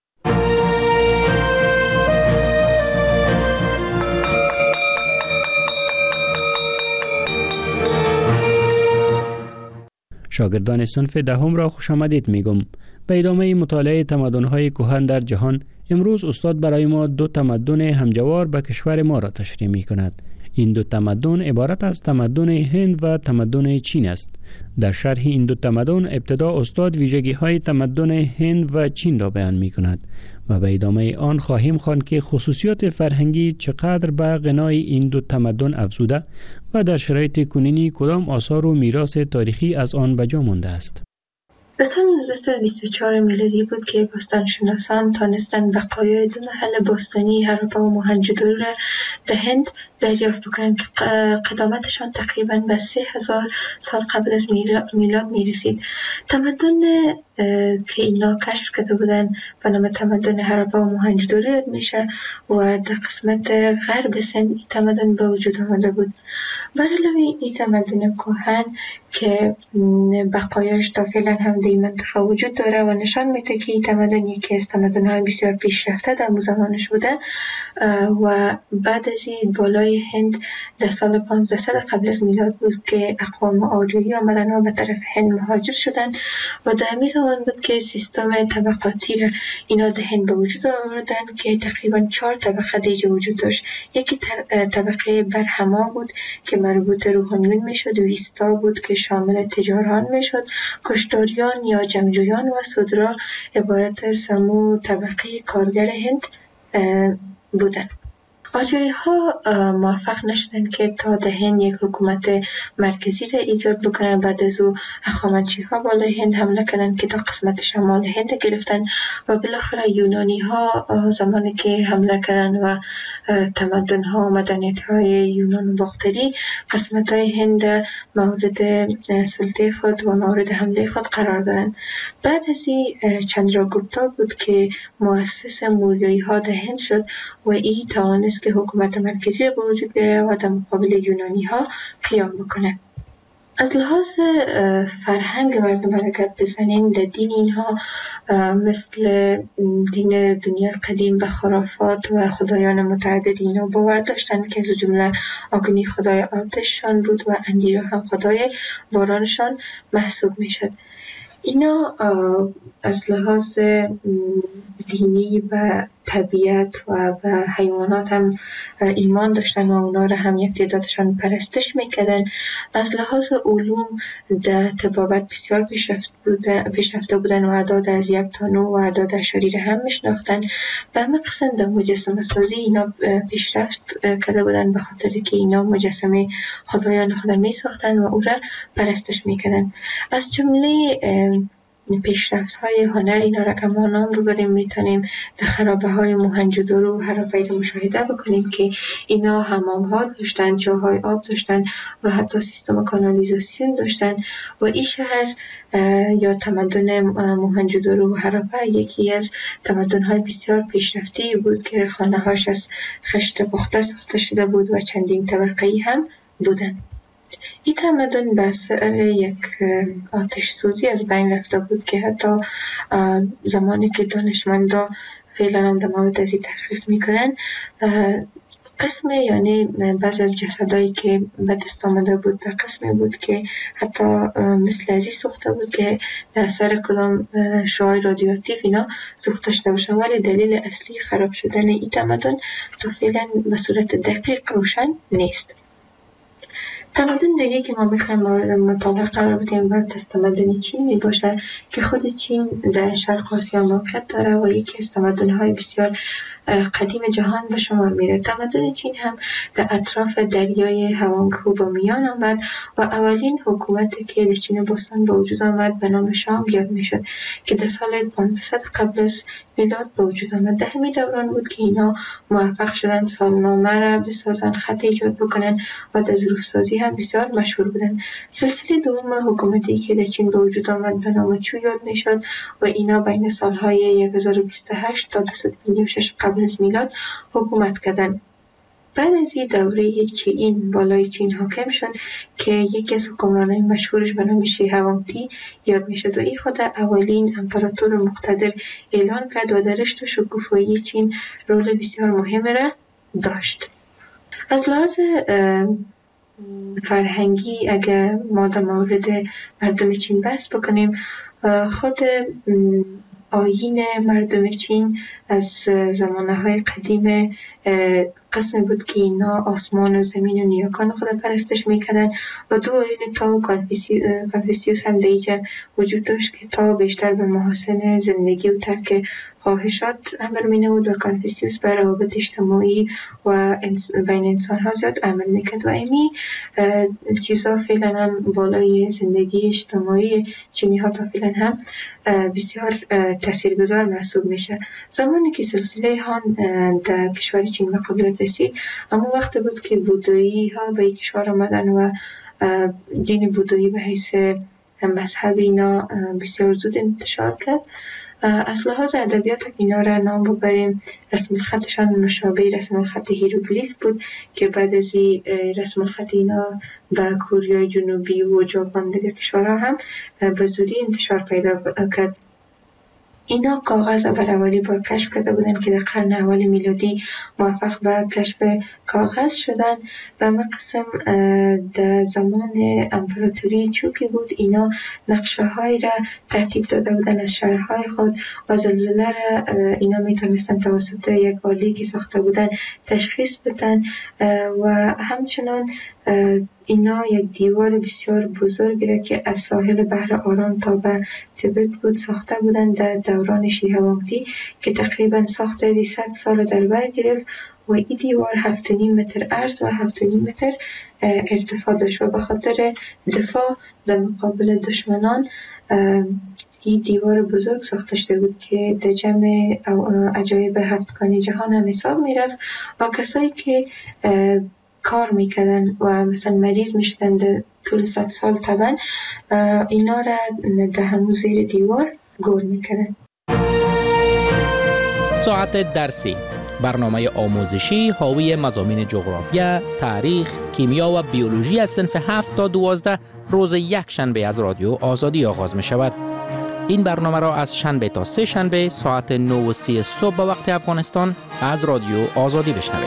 S6: شاگردان صنف 10ام را خوش آمدید میگم. به ادامه مطالعه تمدن‌های کهن در جهان، امروز استاد برای ما 2 تمدن همجوار به کشور ما را تشریح می‌کند. این 2 تمدن عبارت از تمدن هند و تمدن چین است. در شرح این 2 تمدن ابتدا استاد ویژگی‌های تمدن هند و چین را بیان می‌کند و به ادامه آن خواهیم خواند که خصوصیات فرهنگی چقدر به غنای این 2 تمدن افزوده و در شرایط کنونی کدام آثار و میراث تاریخی از آن به جا مانده است.
S3: در سال 1924 میلادی بود که باستانشناسان تانستند بقایای دو محل باستانی هراپا و موهنجودارو را در هند دریافت بکنند که قدامتشان تقریباً به 3000 سال قبل از میلاد میرسید. تمدن که اینا کشف کرده بودن به نام تمدن هراپا و موهنجودارو یاد میشه و در قسمت غرب سند این تمدن به وجود آمده بود. بر علاوه این تمدن کهن که بقایاش تا فعلا هم در این منطقه وجود داره و نشان میده که این تمدن یکی از تمدن‌های بسیار پیشرفته در زمانش بوده و بعد از این بالای هند در سال 1500 قبل از میلاد بود که اقوام آریایی آمدن و به طرف هند مهاجر شدن و در همین زمان بود که سیستم طبقاتی را اینا در هند به وجود آوردن که تقریبا 4 طبقه دیگه وجود داشت. یکی طبقه برهما بود که مربوط روحانیون میشد، ویستا بود که شامل تجاران میشد، کشتاریان یا جنگجویان و سودرا عبارت از سمو طبقه کارگر هند بودند. آریایی ها موفق نشدند که تا در هند یک حکومت مرکزی را ایجاد بکنند. بعد از او هخامنشی ها بالای هند حمله کردند که تا قسمت شمال هند گرفتند و بالاخره یونانی ها زمانی که حمله کردند و تمدن ها و مدنیت های یونان باختری قسمت های هند مورد سلطه خود و مورد حمله خود قرار دادند. بعد از این چندراگوپتا بود که مؤسس موریایی ها در هند شد و این توانست که حکومت مرکزی را به وجود بیاره و در مقابل یونانی ها قیام بکنه. از لحاظ فرهنگ مردم اگر بزنین در دین اینها مثل دین دنیا قدیم به خرافات و خدایان متعدد اینا باور داشتن که از جمله آگنی خدای آتششان بود و اندیرا هم خدای بارانشان محسوب می شد. اینا از لحاظ دینی و طبیعت و به حیوانات هم ایمان داشتن و اونا را هم یک تعدادشان پرستش میکردن. از لحاظ علوم در طبابت بسیار پیشرفته بودن و اعداد از 1 تا 9 و اعداد اعشاری را هم میشناختن. به همه قسم در مجسمه سازی اینا پیشرفت کرده بودن به خاطر که اینا مجسمه خدایان خود میساختن و او را پرستش میکردن. از جمله پیشرفت های هنر اینا را که ما نام ببریم میتونیم در خرابه های موهنجودارو و هراپا را مشاهده بکنیم که اینا حمام ها داشتن، جاهای آب داشتن و حتی سیستم کانالیزاسیون داشتن و این شهر یا تمدن موهنجودارو و هراپا یکی از تمدن های بسیار پیشرفته بود که خانه هاش از خشت پخته ساخته شده بود و چندین طبقه‌ای هم بودن. این تمدن به اثر یک آتش سوزی از بین رفته بود که حتی زمانی که دانشمندا فعلا هم در مورد از این تحقیق میکنن قسم یعنی بعض از جسدایی که به دست آمده بود در قسمی بود که حتی مثل ازی سوخته بود که در اثر کدام شعاع رادیواکتیو اینا سوخته شده باشه، ولی دلیل اصلی خراب شدن این تمدن تا فعلا به صورت دقیق روشن نیست. تمدن دیگه که ما میخوایم مورد مطالعه قرار بدیم برای تمدن چین می باشه که خود چین در شرق آسیا موقعیت داره و یکی از تمدن‌های بسیار قدیم جهان به شمار میره. تمدن چین هم در اطراف دریای هوانگهو به میان آمد و اولین حکومتی که در چین باستان به وجود آمد به نام شانگ یاد میشد که در سال 1500 قبل از میلاد به وجود آمد. در همین دوران بود که اینا موفق شدن سالنامه را بسازن، خط ایجاد بکنن و در ظروف‌سازی هم بسیار مشهور بودن. سلسله دوم حکومتی که در چین به وجود آمد به نام چو یاد میشد و اینا بین سالهای 1028 تا 256 قبل از میلاد حکومت کردند. بعد از این دوره چین بالای چین حاکم شد که یکی از حکمرانای مشهورش به نام شی هوانگتی یاد میشد و این خود اولین امپراتور مقتدر اعلان کرد و در رشد و شکوفایی چین رول بسیار مهم را داشت. از لحاظ فرهنگی اگر ما در مورد مردم چین بحث بکنیم، خود آیین مردم چین از زمانهای قدیم قسمی بود که اینا آسمان و زمین و نیاکان خود پرستش میکردن و دو آیین تا و کانفوسیوس هم دیجا وجود داشت که تا بیشتر به محاسن زندگی و ترک خواهشات امر می نمود و کانفوسیوس به روابط اجتماعی و بین انسان ها زیاد عمل میکرد و ایمی چیزا فعلا هم بالای زندگی اجتماعی چینی ها تا فعلا هم بسیار تاثیرگذار محسوب میشه. زمانی که سلسله هان در کشور چین به قدرت رسید اما وقت بود که بودایی ها به کشور آمدن و دین بودایی به حیث مذهب اینا بسیار زود انتشار کرد. از لحاظ ادبیات اینا را نام ببریم، رسم الخطشان مشابه رسم الخط هیروگلیف بود که بعد از رسم الخط اینا به کره جنوبی و ژاپن دیگر کشورها هم به زودی انتشار پیدا کرد. اینا کاغذ بر اولی بار کشف کرده بودن که در قرن اول میلادی موفق به کشف کاغذ شدن. به قسم در زمان امپراتوری چوکی بود اینا نقشه های را ترتیب داده بودن از شهرهای خود و زلزله را اینا میتونستن توسط یک آلی که ساخته بودن تشخیص بدن و همچنان اینا یک دیوار بسیار بزرگی را که از ساحل بحر آرام تا به تبت بود ساخته بودند در دوران شیه وانگتی که تقریبا ساخت 100 سال در بر گرفت و این دیوار 7.5 متر عرض و 7.5 متر ارتفاع داشت و به خاطر دفاع در مقابل دشمنان این دیوار بزرگ ساخته شده بود که در جمع عجایب هفتگانی جهان هم حساب می رفت و کسایی که کار میکردن و مثلا مریض میشدن در طول 100 سال طبعا اینا را در همون زیر دیوار گور میکردن.
S2: ساعت درسی، برنامه آموزشی حاوی مضامین جغرافیا، تاریخ، کیمیا و بیولوژی از صنف 7 تا 12 روز یک شنبه از رادیو آزادی آغاز می شود. این برنامه را از شنبه تا سه شنبه ساعت 9:30 صبح به وقت افغانستان از رادیو آزادی بشنوید.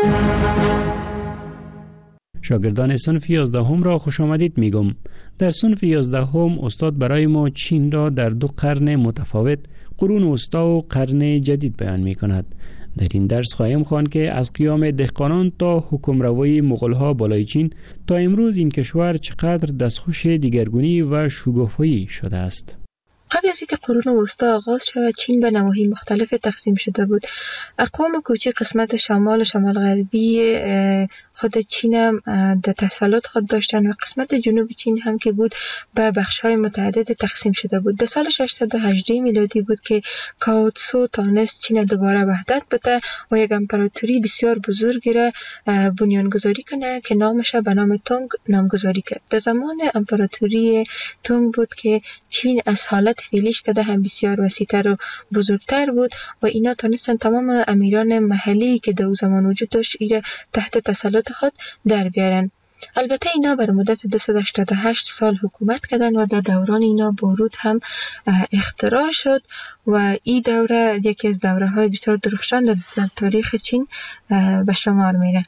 S6: شاگردان صنف 11 را خوش آمدید میگم. در صنف 11 استاد برای ما چین را در 2 قرن متفاوت، قرون وسطی و قرن جدید بیان می کند. در این درس خواهیم خواند که از قیام دهقانان تا حکمروی مغول‌ها بالای چین تا امروز این کشور چقدر دستخوش دیگرگونی و شگافایی شده است.
S3: قبل از اینکه قرون وسطی آغاز شود چین به نواحی مختلف تقسیم شده بود. اقوام کوچک قسمت شمال و شمال غربی خود چین هم در تسلط خود داشتن و قسمت جنوب چین هم که بود به بخش‌های متعدد تقسیم شده بود. در سال 618 میلادی بود که کاو تسو تانست چین دوباره وحدت بده و یک امپراتوری بسیار بزرگی را بنیانگذاری کنه که نامش به نام تونگ نامگذاری کرد. در زمان امپراتوری تونگ بود که چین از حالت فعلیش که هم بسیار وسیع‌تر و بزرگتر بود و اینا تونستن تمام امیران محلی که در زمان وجود داشت ایره تحت تسلط خود در بیارن. البته اینا بر مدت 288 سال حکومت کردن و در دوران اینا باروت هم اختراع شد و این دوره یکی از دوره‌های بسیار درخشان در تاریخ چین به شمار میره.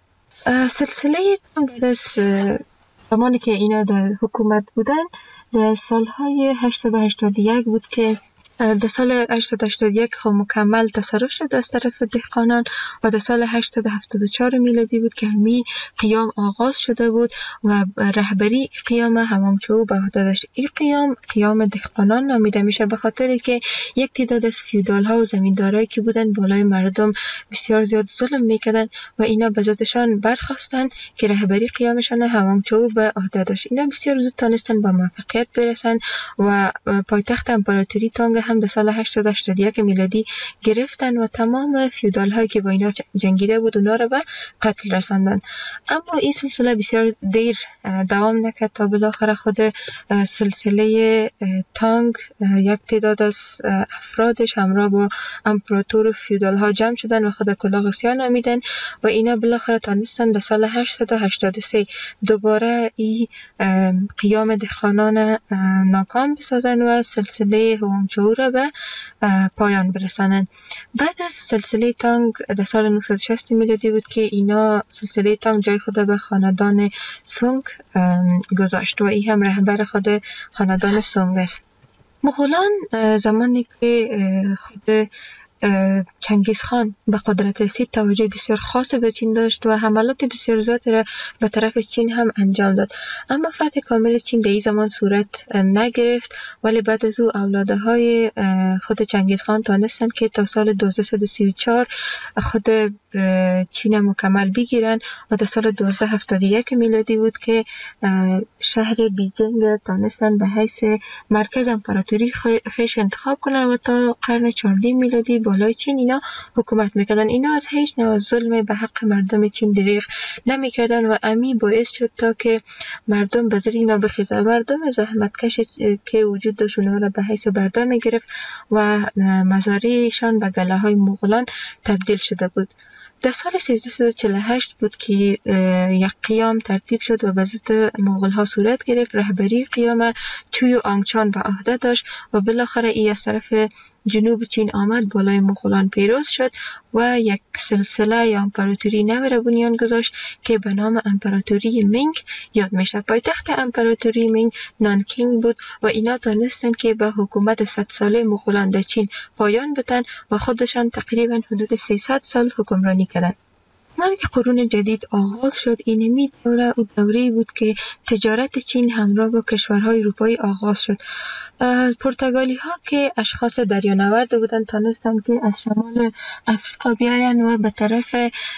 S3: سلسله بعد از زمانی که اینا در حکومت بودن در سالهای 881 بود که در سال 881 خب مکمل تصرف شد از طرف دهقانان و در سال 874 میلادی بود که همین قیام آغاز شده بود و رهبری قیام هوانگچو به عهده داشت. این قیام دهقانان نامیده میشه به خاطر که یک تعداد از فیودال ها و زمیندارایی که بودن بالای مردم بسیار زیاد ظلم میکردن و اینا به ذاتشان برخواستن که رهبری قیامشان هوانگچو به عهده داشت. اینا بسیار زود تونستن با موفقیت برسن و پایتخت امپراتوری تونگ هم در سال 881 میلادی گرفتن و تمام فیودال هایی که با اینا جنگیده بود اونا رو به قتل رساندن. اما این سلسله بسیار دیر دوام نکرد تا بالاخره خود سلسله تانگ یک تعداد از افرادش همراه با امپراتور فیودال ها جمع شدن و خود کلاغسیا نامیدن و اینا بالاخره تونستن در سال 883 دوباره این قیام دهقانان ناکام بسازن و سلسله هوانگچو را به پایان برسانن. بعد از سلسله تانگ در سال 960 میلادی بود که اینا سلسله تانگ جای خود به خاندان سونگ گذاشت و این هم رهبر خود خاندان سونگ است. مغولان زمانی که خود چنگیز خان به قدرت رسید توجه بسیار خاص به چین داشت و حملات بسیار زیادی را به طرف چین هم انجام داد. اما فتح کامل چین در این زمان صورت نگرفت، ولی بعد از او اولادهای خود چنگیز خان تانستند که تا سال 1234 خود چین مکمل بگیرن و در سال 1271 میلادی بود که شهر بیجینگ تانستن به حیث مرکز امپراتوری خیش انتخاب کنن و تا قرن 14 میلادی بالای چین اینا حکومت میکردن. اینا از هیچ نوع ظلم به حق مردم چین دریغ نمیکردن و امی باعث شد تا که مردم به زیر اینا بخیزن. مردم زحمتکش که وجود داشت اونها را به حیث بردار میگرفت و مزارعشان به گله های مغولان تبدیل شده بود. در سال 1348 بود که یک قیام ترتیب شد و به ضد مغول ها صورت گرفت. رهبری قیام چوی آنگچان به عهده داشت و بالاخره ای از طرف جنوب چین آمد، بالای مغولان پیروز شد و یک سلسله یا امپراتوری نو را بنیان گذاشت که به نام امپراتوری مینگ یاد میشه. پایتخت امپراتوری مینگ نانکینگ بود و اینا تانستند که به حکومت 100 ساله مغولان در چین پایان بدن و خودشان تقریبا حدود 300 سال حکمرانی کردند. وقتی که قرون جدید آغاز شد، اینمی دوره او دوره‌ای بود که تجارت چین همراه با کشورهای اروپایی آغاز شد. پرتغالی ها که اشخاص دریانورد بودند تانستند که از شمال افریقا بیاین و به طرف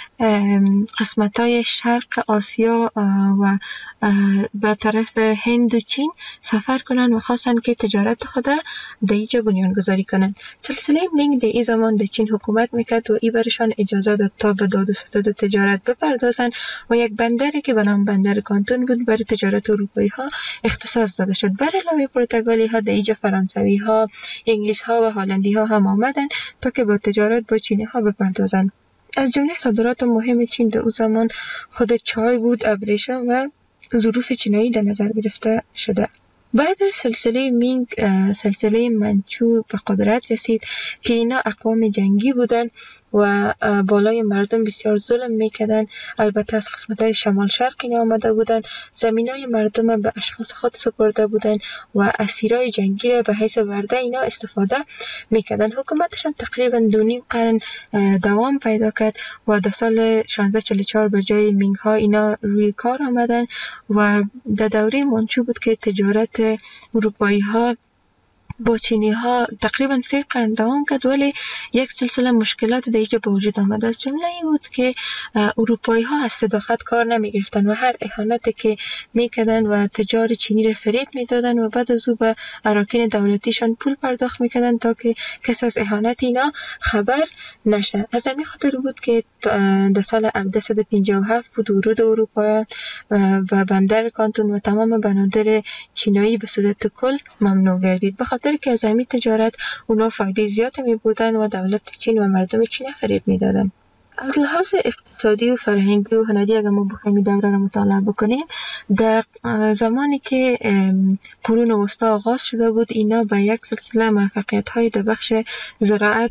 S3: قسمت‌های شرق آسیا و به طرف هند و چین سفر کنند و خواستند که تجارت خود در اینجا بنیان گذاری کنند. سلسله مینگ در این زمان در چین حکومت میکرد و ای برشان اجازه داد تا به داد و ستد تجارت بپردازند و یک بندری که به نام بندر کانتون بود برای تجارت اروپایی ها اختصاص داده شد. بر علاوه پرتغالی ها در اینجا فرانسوی ها، انگلیس ها و هلندی ها هم آمدند تا که با تجارت با چینی ها بپردازند. از جمله صادرات مهم چین در او زمان خود چای بود، ابریشم و ظروف چینایی در نظر گرفته شده. بعد از سلسله مینگ سلسله منچو به قدرت رسید که اینا اقوام جنگی بودند و بالای مردم بسیار ظلم میکردن. البته از قسمت‌های شمال شرق اینا آمده بودن، زمینای مردم به اشخاص خود سپرده بودن و اسیرای جنگی را به حیث ورده اینا استفاده میکردن. حکومتشان تقریبا 2.5 قرن دوام پیدا کرد و در سال 1644 به جای مینگ ها اینا روی کار آمدن و در دوره منچو بود که تجارت اروپایی ها با چینی ها تقریبا 3 قرن دوام کرد، ولی یک سلسله مشکلات در اینجا به وجود آمد. از جمله این بود که اروپایی ها از صداقت کار نمی گرفتن و هر اهانتی که میکردن و تجار چینی را فریب میدادن و بعد از او به اراکین دولتیشان پول پرداخت میکردن تا که کس از اهانت اینا خبر نشه. از همین خاطر بود که در سال 1957 بود ورود اروپاییان و بندر کانتون و تمام بنادر چینایی به صورت کل ممنوع گردید، به خاطر که از همین تجارت اونا فایده زیاد می بردن و دولت چین و مردم چین فریب می دادن. از لحاظ اقتصادی و فرهنگی و هنری اگر ما بخوایم دوره را مطالعه بکنیم، در زمانی که قرون وسطی آغاز شده بود اینا به یک سلسله موفقیت‌های در بخش زراعت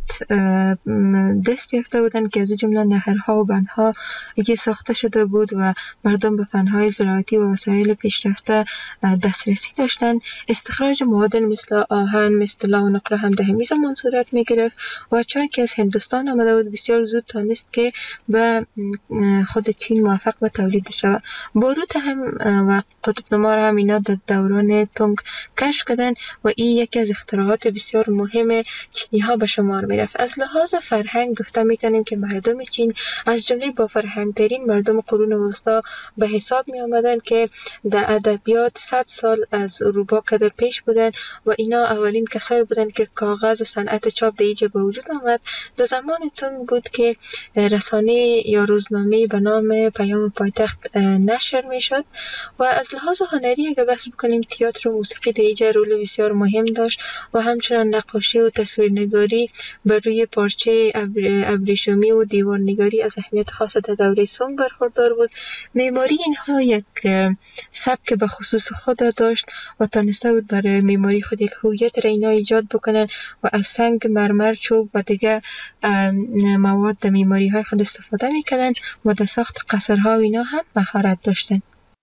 S3: دست یافته بودند که از جمله نهرها و بندها که ساخته شده بود و مردم به فن‌های زراعتی و وسایل پیشرفته دسترسی داشتند. استخراج معادن مثل آهن، مثل طلا و نقره هم در همین زمان صورت می‌گرفت و چای که از هندوستان آمده بود بسیار زود تانست که به خود چین موفق به تولید شود. باروت هم و قطب‌نما هم اینا در دوران تونگ کشف کردن و این یکی از اختراعات بسیار مهم چینی ها به شمار می رفت. از لحاظ فرهنگ گفته می کنیم که مردم چین از جمله با فرهنگ ترین مردم قرون وسطی به حساب می آمدن که در ادبیات 100 سال از اروپا کده پیش بودن و اینا اولین کسایی بودن که کاغذ و صنعت چاپ در اینجا به وجود آمد. در زمان تونگ بود که رسانه یا روزنامه به نام پیام پایتخت نشر می شد و از لحاظ هنری اگر بحث بکنیم تئاتر و موسیقی در اینجا رول بسیار مهم داشت و همچنان نقاشی و تصویرنگاری بر روی پارچه ابریشمی و دیوارنگاری از اهمیت خاص در دوره سونگ برخوردار بود. معماری اینها یک سبک به خصوص خود داشت و تانسته بود برای معماری خود یک هویت را اینا ایجاد بکنن و از سنگ، مرمر، چوب و دیگه مواد در معماری های خود استفاده میکردن و در ساخت قصرها و اینا هم مهارت داشتن.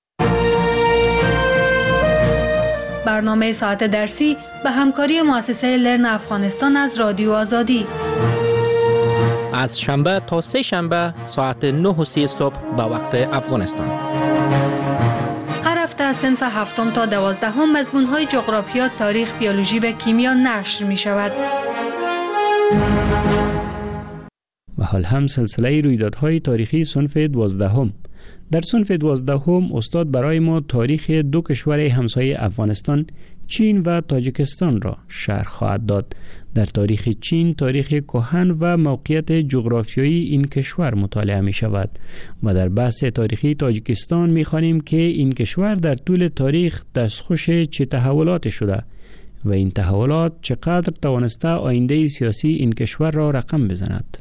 S23: برنامه ساعت درسی به همکاری مؤسسه لرن افغانستان از رادیو آزادی.
S2: از شنبه تا سه شنبه ساعت 9:30 صبح به وقت افغانستان.
S23: هر هفته صنف 7 تا 12 مضمون‌های جغرافیا، تاریخ، بیولوژی و کیمیا نشر می‌شود.
S6: و حال هم سلسله رویدادهای تاریخی صنف 12. در صنف 12 استاد برای ما تاریخ دو کشور همسایه افغانستان، چین و تاجیکستان را شرح خواهد داد. در تاریخ چین تاریخ کهن و موقعیت جغرافیایی این کشور مطالعه می شود و در بحث تاریخی تاجیکستان می خوانیم که این کشور در طول تاریخ دستخوش چه تحولات شده و این تحولات چقدر توانسته آینده سیاسی این کشور را رقم بزند.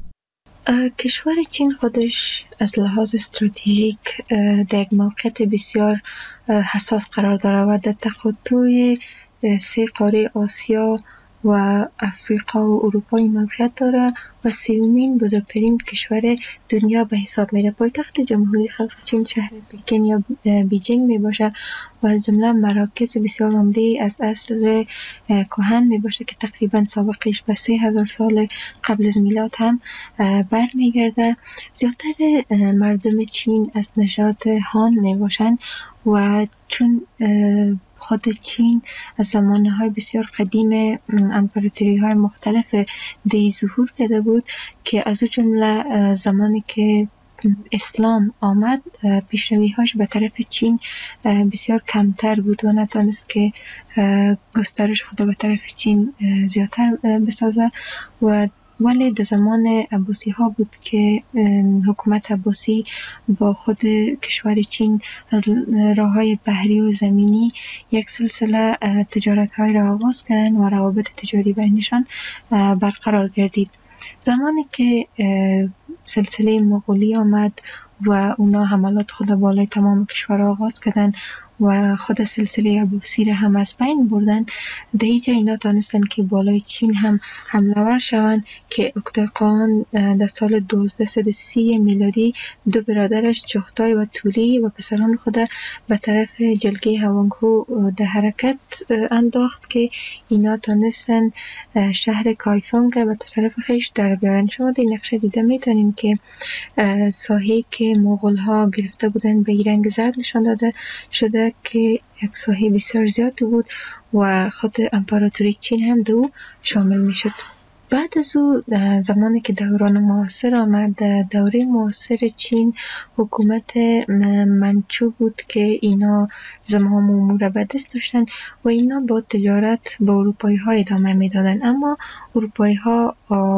S3: کشور چین خودش از لحاظ استراتژیک در یک موقعیت بسیار حساس قرار دارد و در تقاطع سه قاره آسیا و افریقا و اروپا موقعیت دارد و سومین بزرگترین کشور دنیا به حساب میره. پایتخت جمهوری خلق چین شهر پکن یا بیجینگ می باشه و از جمله مراکز بسیار عمده از عصر کهن می باشه که تقریبا سابقش به 3000 سال قبل از میلاد هم برمیگرده. زیادتر مردم چین از نژاد هان می باشن و چون خود چین از زمانهای بسیار قدیم امپراتوری های مختلف دی ظهور کرده بود که از او جمله زمانی که اسلام آمد پیشروی هاش به طرف چین بسیار کمتر بود و نتونست که گسترش خود به طرف چین زیادتر بسازه و ولی در زمان عباسی ها بود که حکومت عباسی با خود کشور چین از راه های بحری و زمینی یک سلسله تجارت های را آغاز کردن و روابط تجاری بینشان برقرار گردید. زمانی که سلسله مغولی آمد و اونا حملات خود بالای تمام کشور آغاز کردن و خود سلسله عباسی را هم از بین بردن، در اینجا اینا تانستن که بالای چین هم حمله ور شوند که اکتاقان در سال 1230 میلادی دو برادرش چغتای و تولی و پسران خود به طرف جلگه هوانگهو در حرکت انداخت که اینا تانستن شهر کایفونگ به تصرف خیش در بیارن. شما در نقشه دیده میتونین که ساحه که مغول ها گرفته بودن به رنگ زرد نشان داده شده که یک ساحه بسیار زیادی بود و خود امپراتوری چین هم دو شامل می شد. بعد از او زمانی که دوران معاصر آمد، دوره معاصر چین حکومت منچو بود که اینا زمام امور به دست داشتن و اینا با تجارت با اروپایی ها ادامه می دادن، اما اروپایی ها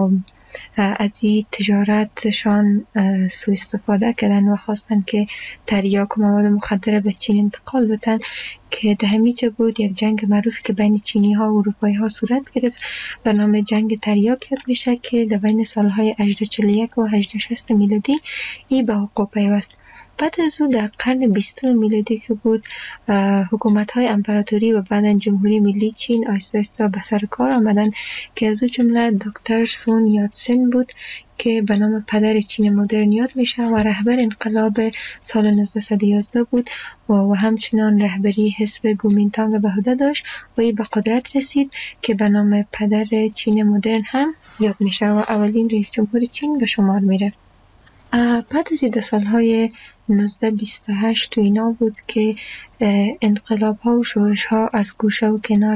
S3: از این تجارتشان سوء استفاده کردن و خواستن که تریاک و مواد مخدر به چین انتقال بدن که در همیجا بود یک جنگ معروفی که بین چینی ها و اروپایی ها صورت گرفت به نام جنگ تریاک یاد میشه که در بین سالهای 1841 و 1860 میلادی ای به حقوق پیوست. بعد از او در قرن 20 میلادی که بود حکومت‌های امپراتوری و بعداً جمهوری ملی چین آهسته آهسته به سر کار آمدن که از او جمله دکتر سون یاتسن بود که به نام پدر چین مدرن یاد میشه و رهبر انقلاب سال 1911 بود و همچنان رهبری حزب کومینتانگ به عهده داشت و ای به قدرت رسید که به نام پدر چین مدرن هم یاد میشه و اولین رئیس جمهور چین به شمار میره. بعد از این سالهای 1928 تو اینا بود که انقلاب ها و شورش ها از گوشه و کنار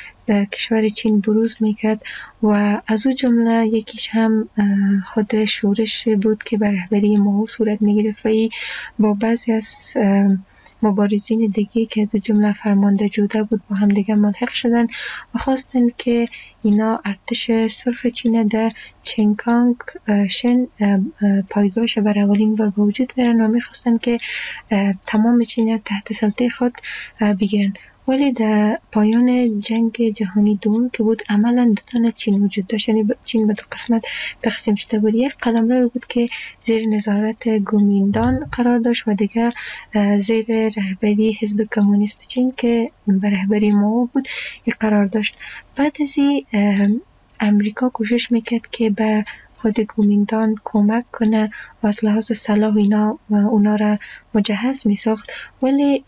S3: کشور چین بروز میکرد و از او جمله یکیش هم خود شورش بود که به رهبری ماو صورت میگرفت و با بعضی از مبارزین دیگه که از جمله فرمانده جوده بود با هم دیگه ملحق شدن و خواستن که اینا ارتش سرخ چین در چنکانگ شن پایگاهش بر اولین بار به وجود بیارن و میخواستن که تمام چین تحت سلطه خود بگیرن. ولی در پایان جنگ جهانی دوم که بود عملا دو تا چین وجود داشت، یعنی چین به دو قسمت تقسیم شده بود. یک قلمرو بود که زیر نظارت کومینتان قرار داشت و دیگه زیر رهبری حزب کمونیست چین که به رهبری ماو بود قرار داشت. بعد از این امریکا کوشش میکرد که به خود کومینتان کمک کنه و از لحاظ سلاح اونا را مجهز میساخت، ولی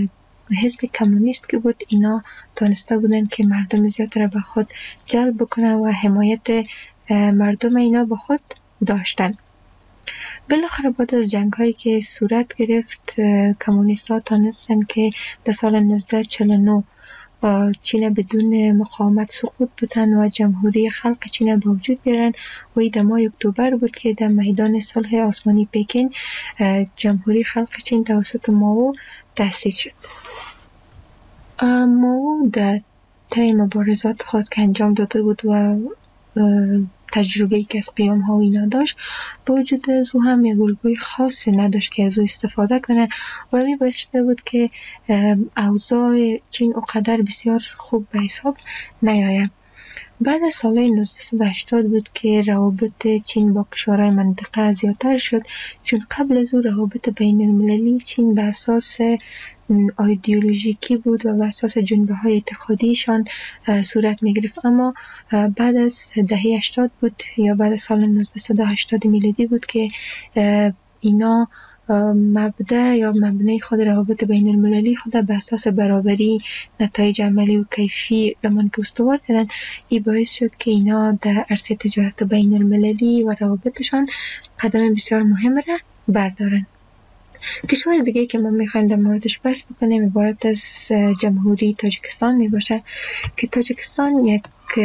S3: حزب کمونیست که بود اینا تونسته بودن که مردم زیاد را به خود جلب بکنه و حمایت مردم اینا به خود داشتند. بالاخره بعد از جنگ هایی که صورت گرفت کمونیست ها تانستن که در سال 1949 چین بدون مقاومت سقوط بودن و جمهوری خلق چین به وجود بیارن و این در ماه اکتبر بود که در میدان صلح آسمانی پکین جمهوری خلق چین توسط مائو تأسیس شد. مائو در طی مبارزات خود که انجام داده بود و تجربه‌ای که از قیام ها و اینا داشت، با وجود از او هم یک الگوی خاصی نداشت که از او استفاده کنه و همین باعث شده بود که اوضاع چین اونقدر بسیار خوب به حساب نیاید. بعد از سال 1980 بود که روابط چین با کشورهای منطقه زیادتر شد، چون قبل از او روابط بین المللی چین به اساس ایدئولوژیکی بود و به اساس جنبه های اعتقادیشان صورت می گرفت. اما بعد از دهه 80 بود یا بعد از سال 1980 میلادی بود که اینا مبدأ یا مبنای خود روابط بین المللی خود به اساس برابری، نتایج عملی و کیفی زمان که استوار کردن. این باعث شد که اینا در عرصه تجارت بین المللی و روابطشان قدم بسیار مهم را بردارن. کشور دیگه که ما میخوایم در موردش بحث بکنیم عبارت از جمهوری تاجیکستان میباشه که تاجیکستان یک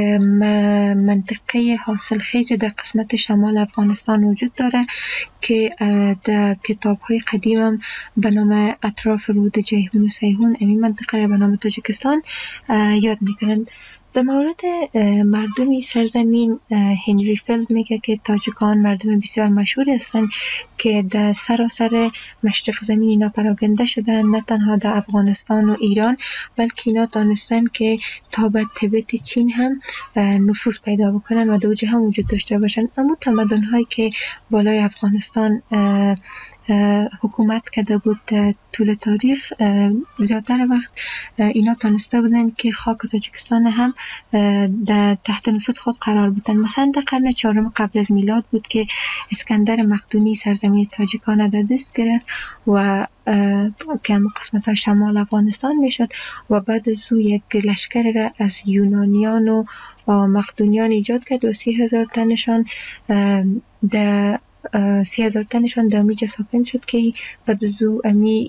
S3: منطقه حاصلخیز در قسمت شمال افغانستان وجود داره که در کتاب‌های قدیم هم به نام اطراف رود جیهون و سیهون این منطقه را به نام تاجیکستان یاد میکنند. در مورد مردمی سرزمین هنری فیلد میگه که تاجیکان مردم بسیار مشهوری هستند که در سراسر مشرق زمین اینا پراگنده شدن، نه تنها در افغانستان و ایران بلکه اینا دانستن که تا به تبت چین هم نفوذ پیدا بکنن و دوجه هم وجود داشته باشن. اما تمدن‌هایی که بالای افغانستان حکومت کرده بود طول تاریخ زیادتر وقت اینا تانسته بودن که خاک تاجیکستان هم در تحت نفوذ خود قرار بدن. مثلا در قرن 4 قبل از میلاد بود که اسکندر مقدونی سرزمین تاجیکان در دست گرفت و که هم قسمت های شمال افغانستان میشد و بعد از او یک لشکر را از یونانیان و مقدونیان ایجاد کرد و 30,000 تنشان در 30,000 تنشان در امیجا ساکن شد که بعد از او امی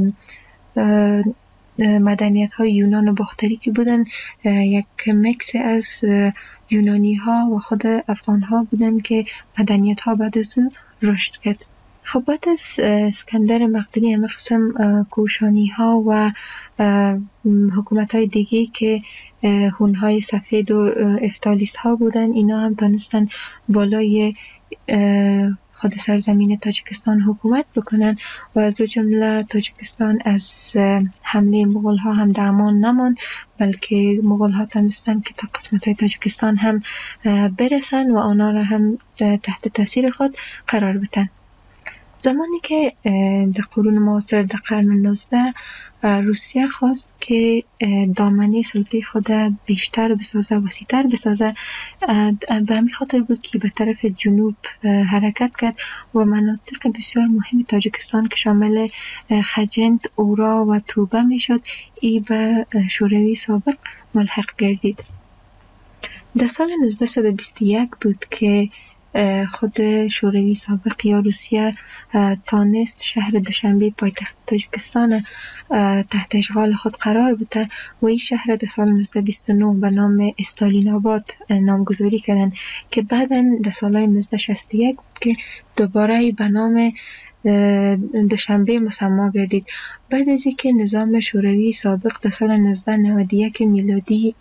S3: مدنیت های یونان و باختری که بودن یک مکس از یونانی ها و خود افغان ها بودن که مدنیت ها بعد از او رشد کرد. خب بعد از اسکندر مقدونی همه قسم کوشانی ها و حکومت های دیگه که هون های سفید و افتالیست ها بودن اینا هم تانستن بالای خود سرزمین تاجیکستان حکومت بکنن و از جمله تاجیکستان از حمله مغول ها هم در امان نماند، بلکه مغول ها تانستن که تا قسمت های تاجیکستان هم برسن و آنها را هم تحت تاثیر خود قرار بدن. زمانی که در قرون معاصر در قرن 19 روسیه خواست که دامنه سلطه خود بیشتر بسازه، وسیع‌تر بسازه، به همین خاطر بود که به طرف جنوب حرکت کرد و مناطق بسیار مهم تاجیکستان که شامل خجند، اورا و توبه می شد ای به شوروی سابق ملحق گردید. در سال 1921 بود که خود شوروی سابق یا روسیه تانست شهر دوشنبه پایتخت تاجیکستان تحت اشغال خود قرار بده و این شهر در سال 1929 به نام استالین آباد نامگذاری کردن که بعداً در سال 1961 بود که دوباره به نام دوشنبه مسما گردید. بعد از اینکه نظام شوروی سابق در سال 1991 میلادی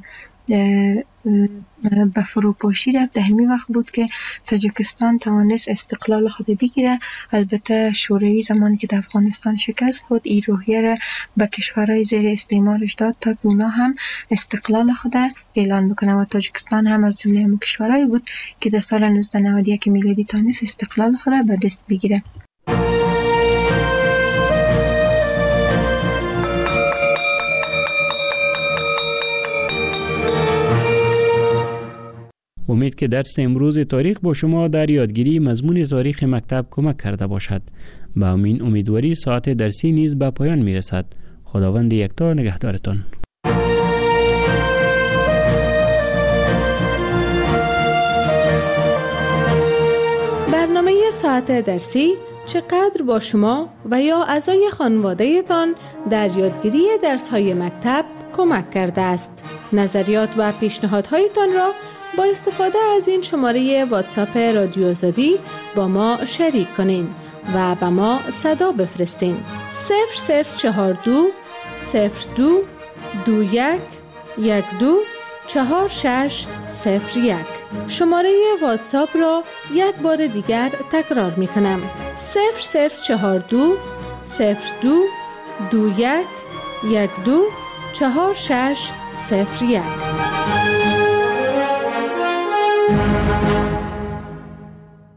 S3: به فروپاشی رفت، در همین وقت بود که تاجیکستان توانست استقلال خود بگیره. البته شوروی زمانی که در افغانستان شکست خود این روحیه را به کشورهای زیر استعمارش داد تا که اونا هم استقلال خود اعلان بکنن و تاجیکستان هم از جمله همون کشورهایی بود که در سال 1991 میلادی توانست استقلال خود به دست بگیره.
S6: امید که درس امروز تاریخ با شما در یادگیری مضمون تاریخ مکتب کمک کرده باشد. با امین امیدواری ساعت درسی نیز به پایان می رسد. خداوند یکتا نگهدارتان.
S1: برنامه ساعت درسی چقدر با شما و یا اعضای خانواده‌تان در یادگیری درس‌های مکتب کمک کرده است. نظریات و پیشنهادهایتان را با استفاده از این شماره واتساپ رادیو آزادی با ما شریک کنین و به ما صدا بفرستین. 0042 02 21 12 4601. شماره واتساپ را یک بار دیگر تکرار می کنم. 0042 02 21 12 4601.